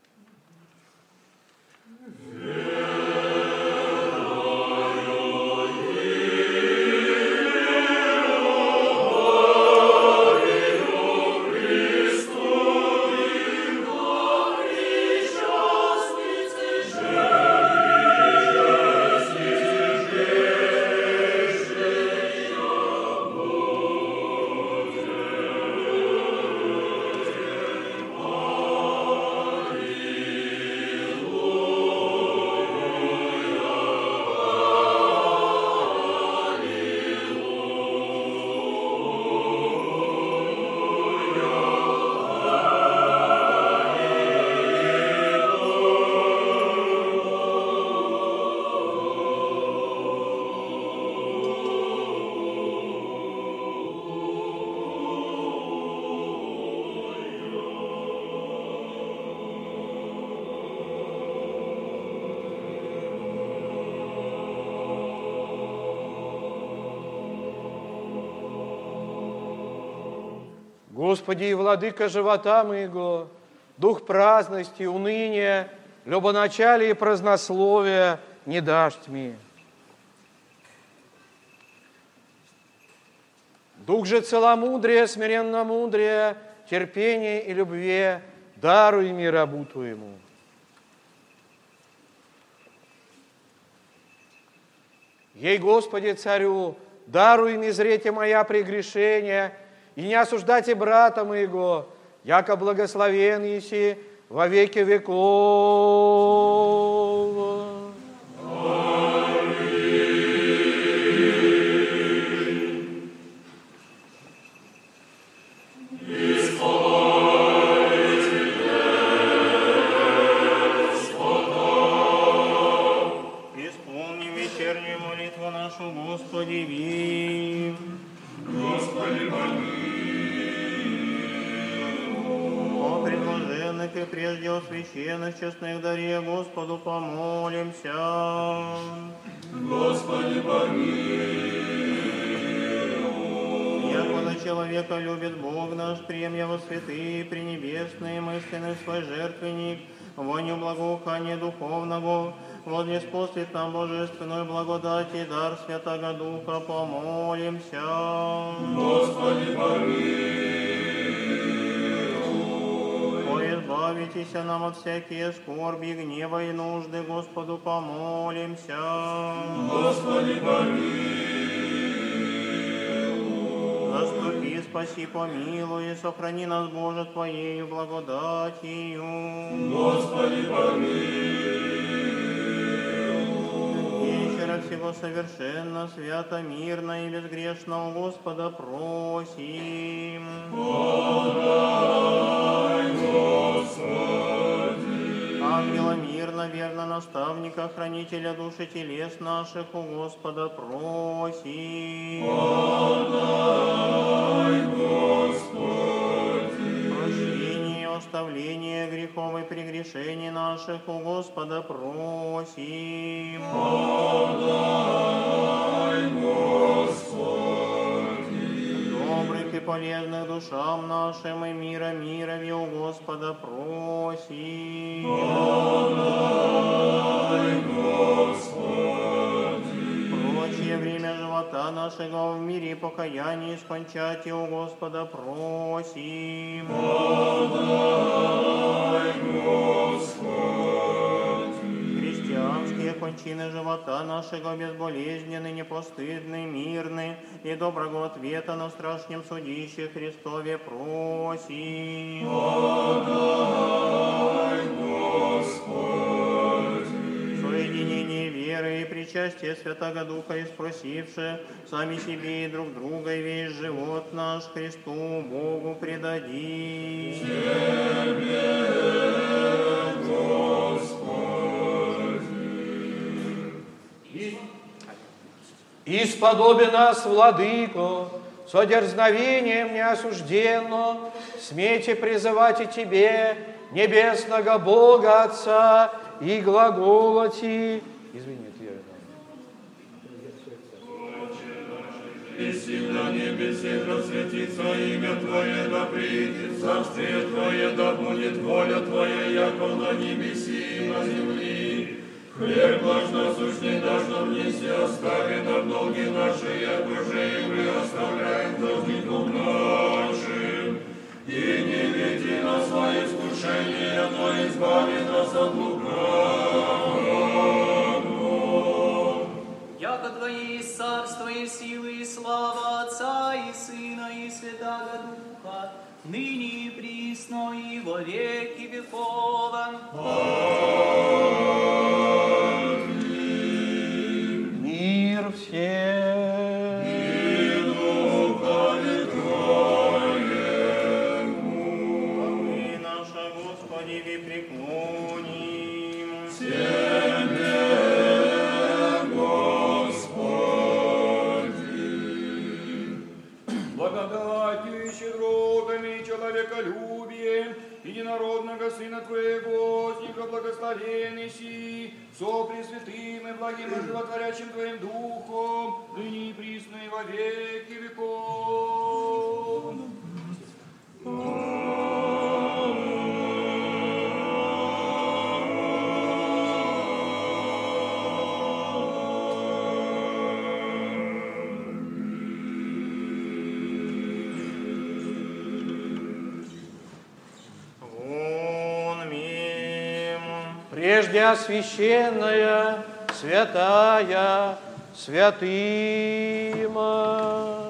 Господи и Владыка живота моего, дух праздности, уныния, любоначалия и празднословия не дашь тьме. Дух же целомудрия, смиренномудрия, терпения и любви даруй мне рабу Твоему. Ей, Господи, Царю, даруй мне зрете моя прегрешения, и не осуждайте брата моего, яко благословен еси во веки веков. Исполни вечернюю молитву нашу, Господи, ви. Господи, О предложенных и прежде о священных честных даре Господу помолимся. Господи, Якогда человека любит Бог наш, прием его святые, пренебесные, мысленный свой жертвенник, воню благоухания духовного, вознеспослит нам божественную благодать и дар Святого Духа, помолимся. Господи, Избавитесь нам от всякие скорби, гнева и нужды, Господу помолимся. Господи, Заступи, спаси, помилуй, и сохрани нас, Боже, Твоею благодатью. Господи, Вечера всего совершенно, свято, мирно и безгрешно у Господа просим. Ангела мирно, верно, наставника, хранителя души телес наших у Господа просим. Прощение и оставление грехов и прегрешений наших у Господа просим. Добрых и полезных душам нашим и мира мирови у Господа просим. Прочее время живота нашего в мире покаяния скончать и у Господа просим. Христианские кончины живота нашего безболезненны, непостыдны, мирны, и доброго ответа на страшном судище Христове просим. Соединение веры и причастие Святого Духа испросивши, сами себе и друг друга, и весь живот наш Христу Богу предадим. Исподоби нас, Владыко, со дерзновением неосужденно, смейте призывать и Тебе, небесного Бога Отца, и глаголати. Извини, это я. И сильно небесе просветится имя Твое, да придет царствие Твое, да будет воля Твоя, яко на небеси и на земли. Хлеб наш насущный дашь нам неси, остави нам долги наши, яко же и мы оставляем должником нашим. И не веди нас во искушение, но избави нас от лукавого. Яко Твое есть царство и силы и слава Отца и Сына и Святаго Духа, ныне и присно и во веки веков. Аминь. Мир всем. И духове Твоему. Мы, наша Господи, ви преклоним. Тебе, благодатью и щедротами, человеколюбием, единородного Сына Твоего, с Него благословенный си, со пресвятым и благим и животворящим Твоим Духом, ныне и присно и во веки веков. Прежде освященная, святая, святыма.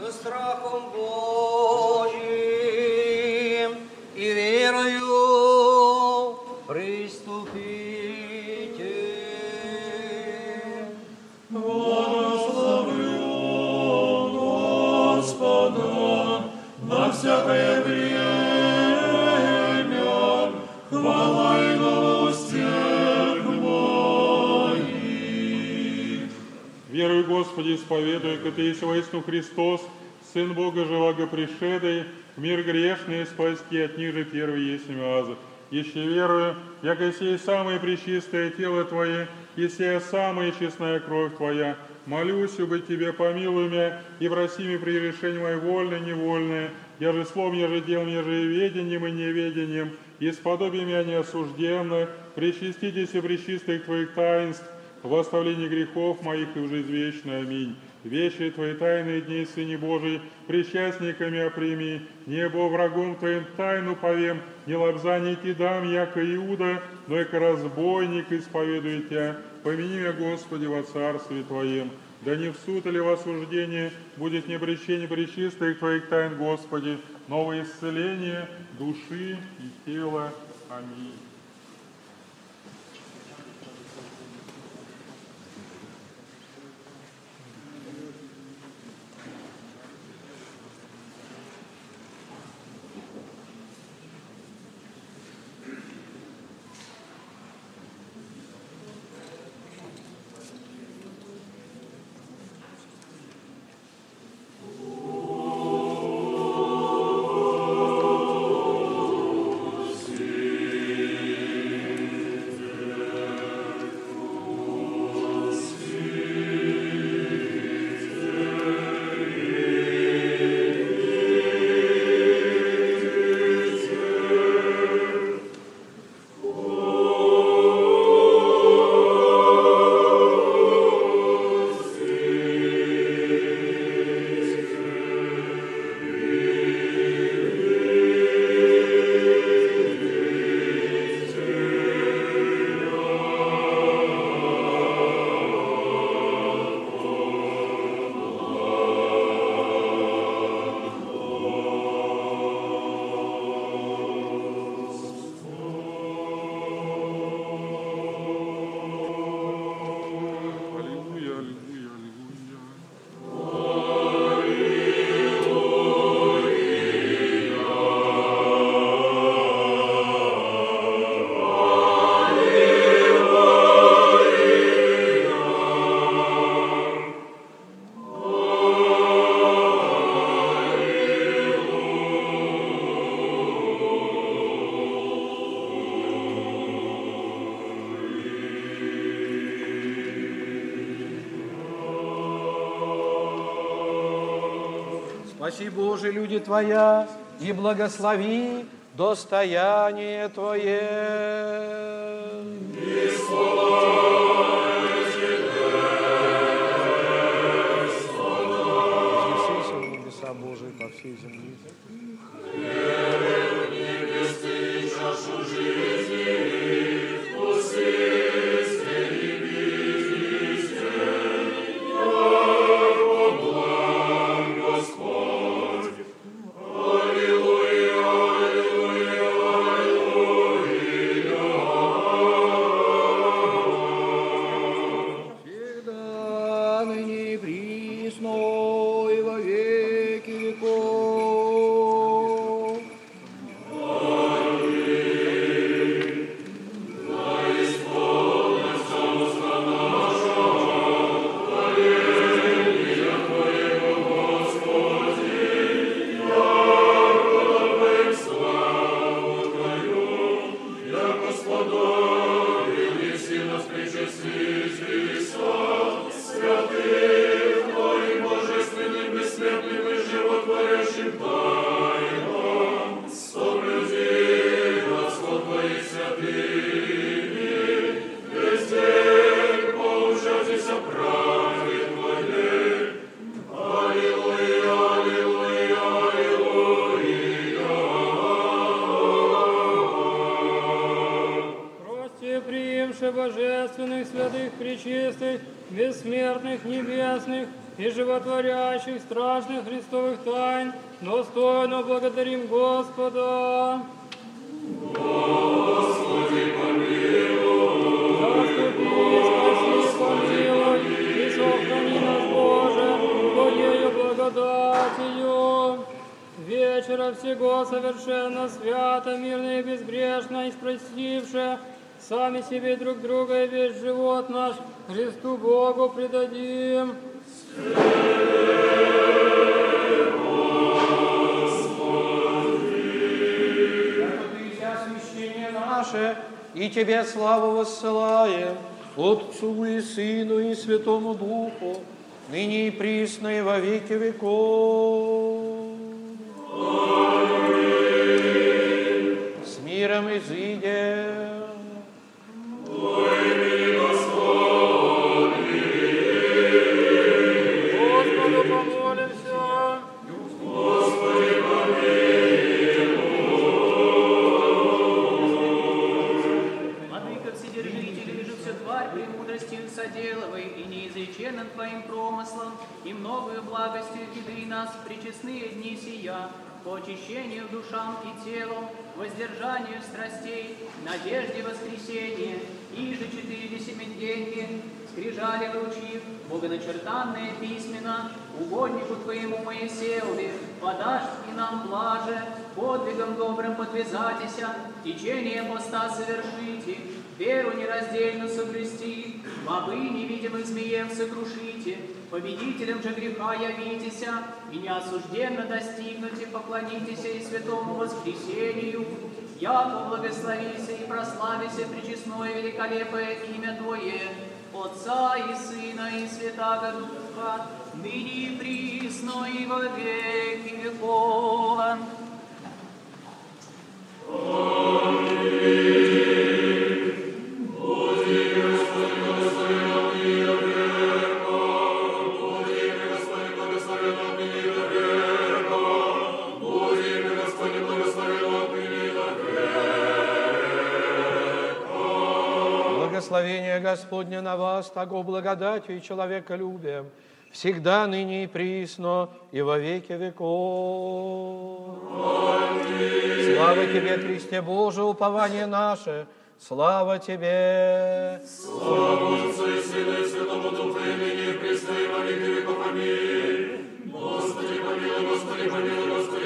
со страхом Божиим и верою приступите. Благословлю Господа на всякое время, хвала и на устях моих. Веруй, Господи, исповедуй, ка Ты есть воистину Христос, Сын Бога живаго пришедший, в мир грешный спасти от них же первый есть аз. Еще верую, яко сей самое пречистое тело Твое, и сия самая честная кровь Твоя, молюсь, убы Тебе помилуй меня, и проси меня прегрешение мое вольное, невольное, я же словом, я же делом, я же и ведением, и неведением, и сподобие меня неосужденно, причаститесь и пречистых Твоих таинств, в оставлении грехов моих и в жизнь вечную. Аминь. Вечные Твои тайные дни, Сыне Божий, причастниками оприми, небо врагом Твоим тайну повем, не лобзание Ти дам, яко Иуда, но яко разбойник исповедуй Тя. Помяни меня, Господи, во Царстве Твоем, да не в суд или в осуждение будет не обречение пречистых Твоих тайн, Господи, но во исцеление души и тела. Аминь. Спаси, Боже, люди Твоя, и благослови достояние Твое. И слава Тебе, слава. Вознесися в небеса Божии по всей земле. Хлеб небесный, чашу жизни, вкуси и бизнесе, яко благ Господь. Аллилуйя, аллилуйя, аллилуйя. Всегда, ныне и присно, и во веки веков. Божественных, святых, пречистых, бессмертных, небесных, и животворящих страшных Христовых тайн, достойно благодарим Господа. Господи, помилуй. Заступи, спаси, помилуй, и сохрани нас, Боже, Твоею благодатью. Вечера всего совершенно свято, мирно и безгрешно, и спростивше, сами себе друг друга и весь живот наш Христу Богу предадим. Наше, и Тебе славу воссылаем, Отцу и Сыну и Святому Духу, ныне и присно и во веки веков. Аминь. С миром изыдем. Господу помолимся. Господи, помилуй. Владыка Вседержитель, вижу все тварь премудростью соделывай, и неизреченным Твоим промыслом, и многою благостью веди нас в пречестные дни сия, по очищению душам и телом, воздержанию страстей, надежде воскресения, и же 4 семиденьги, скрижали вручив, богоначертанные письмена, угоднику Твоему Моисееве, подашь и нам блаже, подвигом добрым подвязатися, течение поста совершите, веру нераздельно соблюсти, бобы невидимых змеев сокрушите, победителем же греха явитеся, и неосужденно достигнуте, поклонитесь и святому воскресению, яко благословися и прославися пречестное великолепное имя Твое, Отца и Сына и Святаго Духа, ныне и присно и во веки веков. Благословение Господне на вас, того благодатью и человеколюбием, всегда, ныне и присно, и во веки веков. Аминь. Слава Тебе, Христе Боже, упование наше, слава Тебе. Слава Отцу и Сыну и Святому Духу, и ныне и присно, и во веки веков. Аминь. Господи, помилуй, Господи, помилуй, Господи,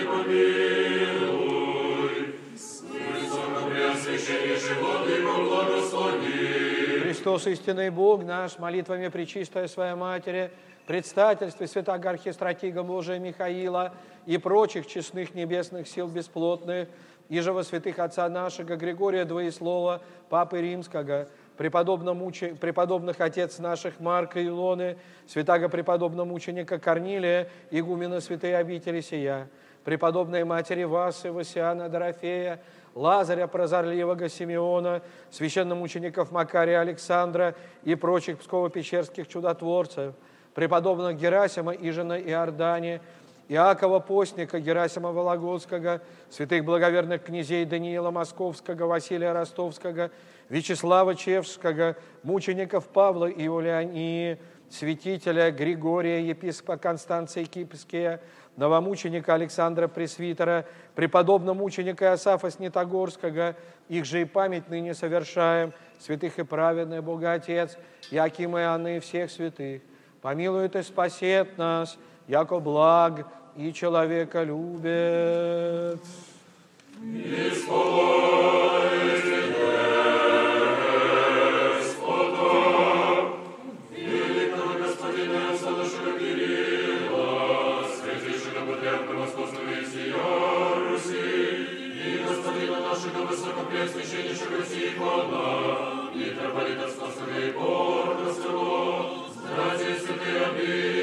помилуй. Высокопреосвященнейший Владыко, благослови. Христос, истинный Бог наш, молитвами Пречистой Своей Матери, предстательстве святаго архистратига Божия Михаила и прочих честных небесных сил бесплотных, и же во святых отца нашего Григория Двоеслова, Папы Римского, преподобных отец наших Марка и Илоны, святаго преподобного мученика Корнилия, игумена святые обители сия, преподобной матери Васы, Васиана, Дорофея, Лазаря, прозорливого Симеона, священномучеников Макария, Александра и прочих псково-печерских чудотворцев, преподобных Герасима, Ижина и Иордания, Иакова Постника, Герасима Вологодского, святых благоверных князей Даниила Московского, Василия Ростовского, Вячеслава Чевского, мучеников Павла и Иулиании, святителя Григория, епископа Констанция Кипрския, новомученика Александра Пресвитера, преподобного мученика Иосафа Снитогорского, их же и память ныне совершаем, святых и праведный Бога Отец, Якима и Анны и всех святых. Помилует и спасет нас, яко благ и человека любит. Высокопреосвященнейшего Тихона, митрополита Спасовей Порта Село, здравия святые обители,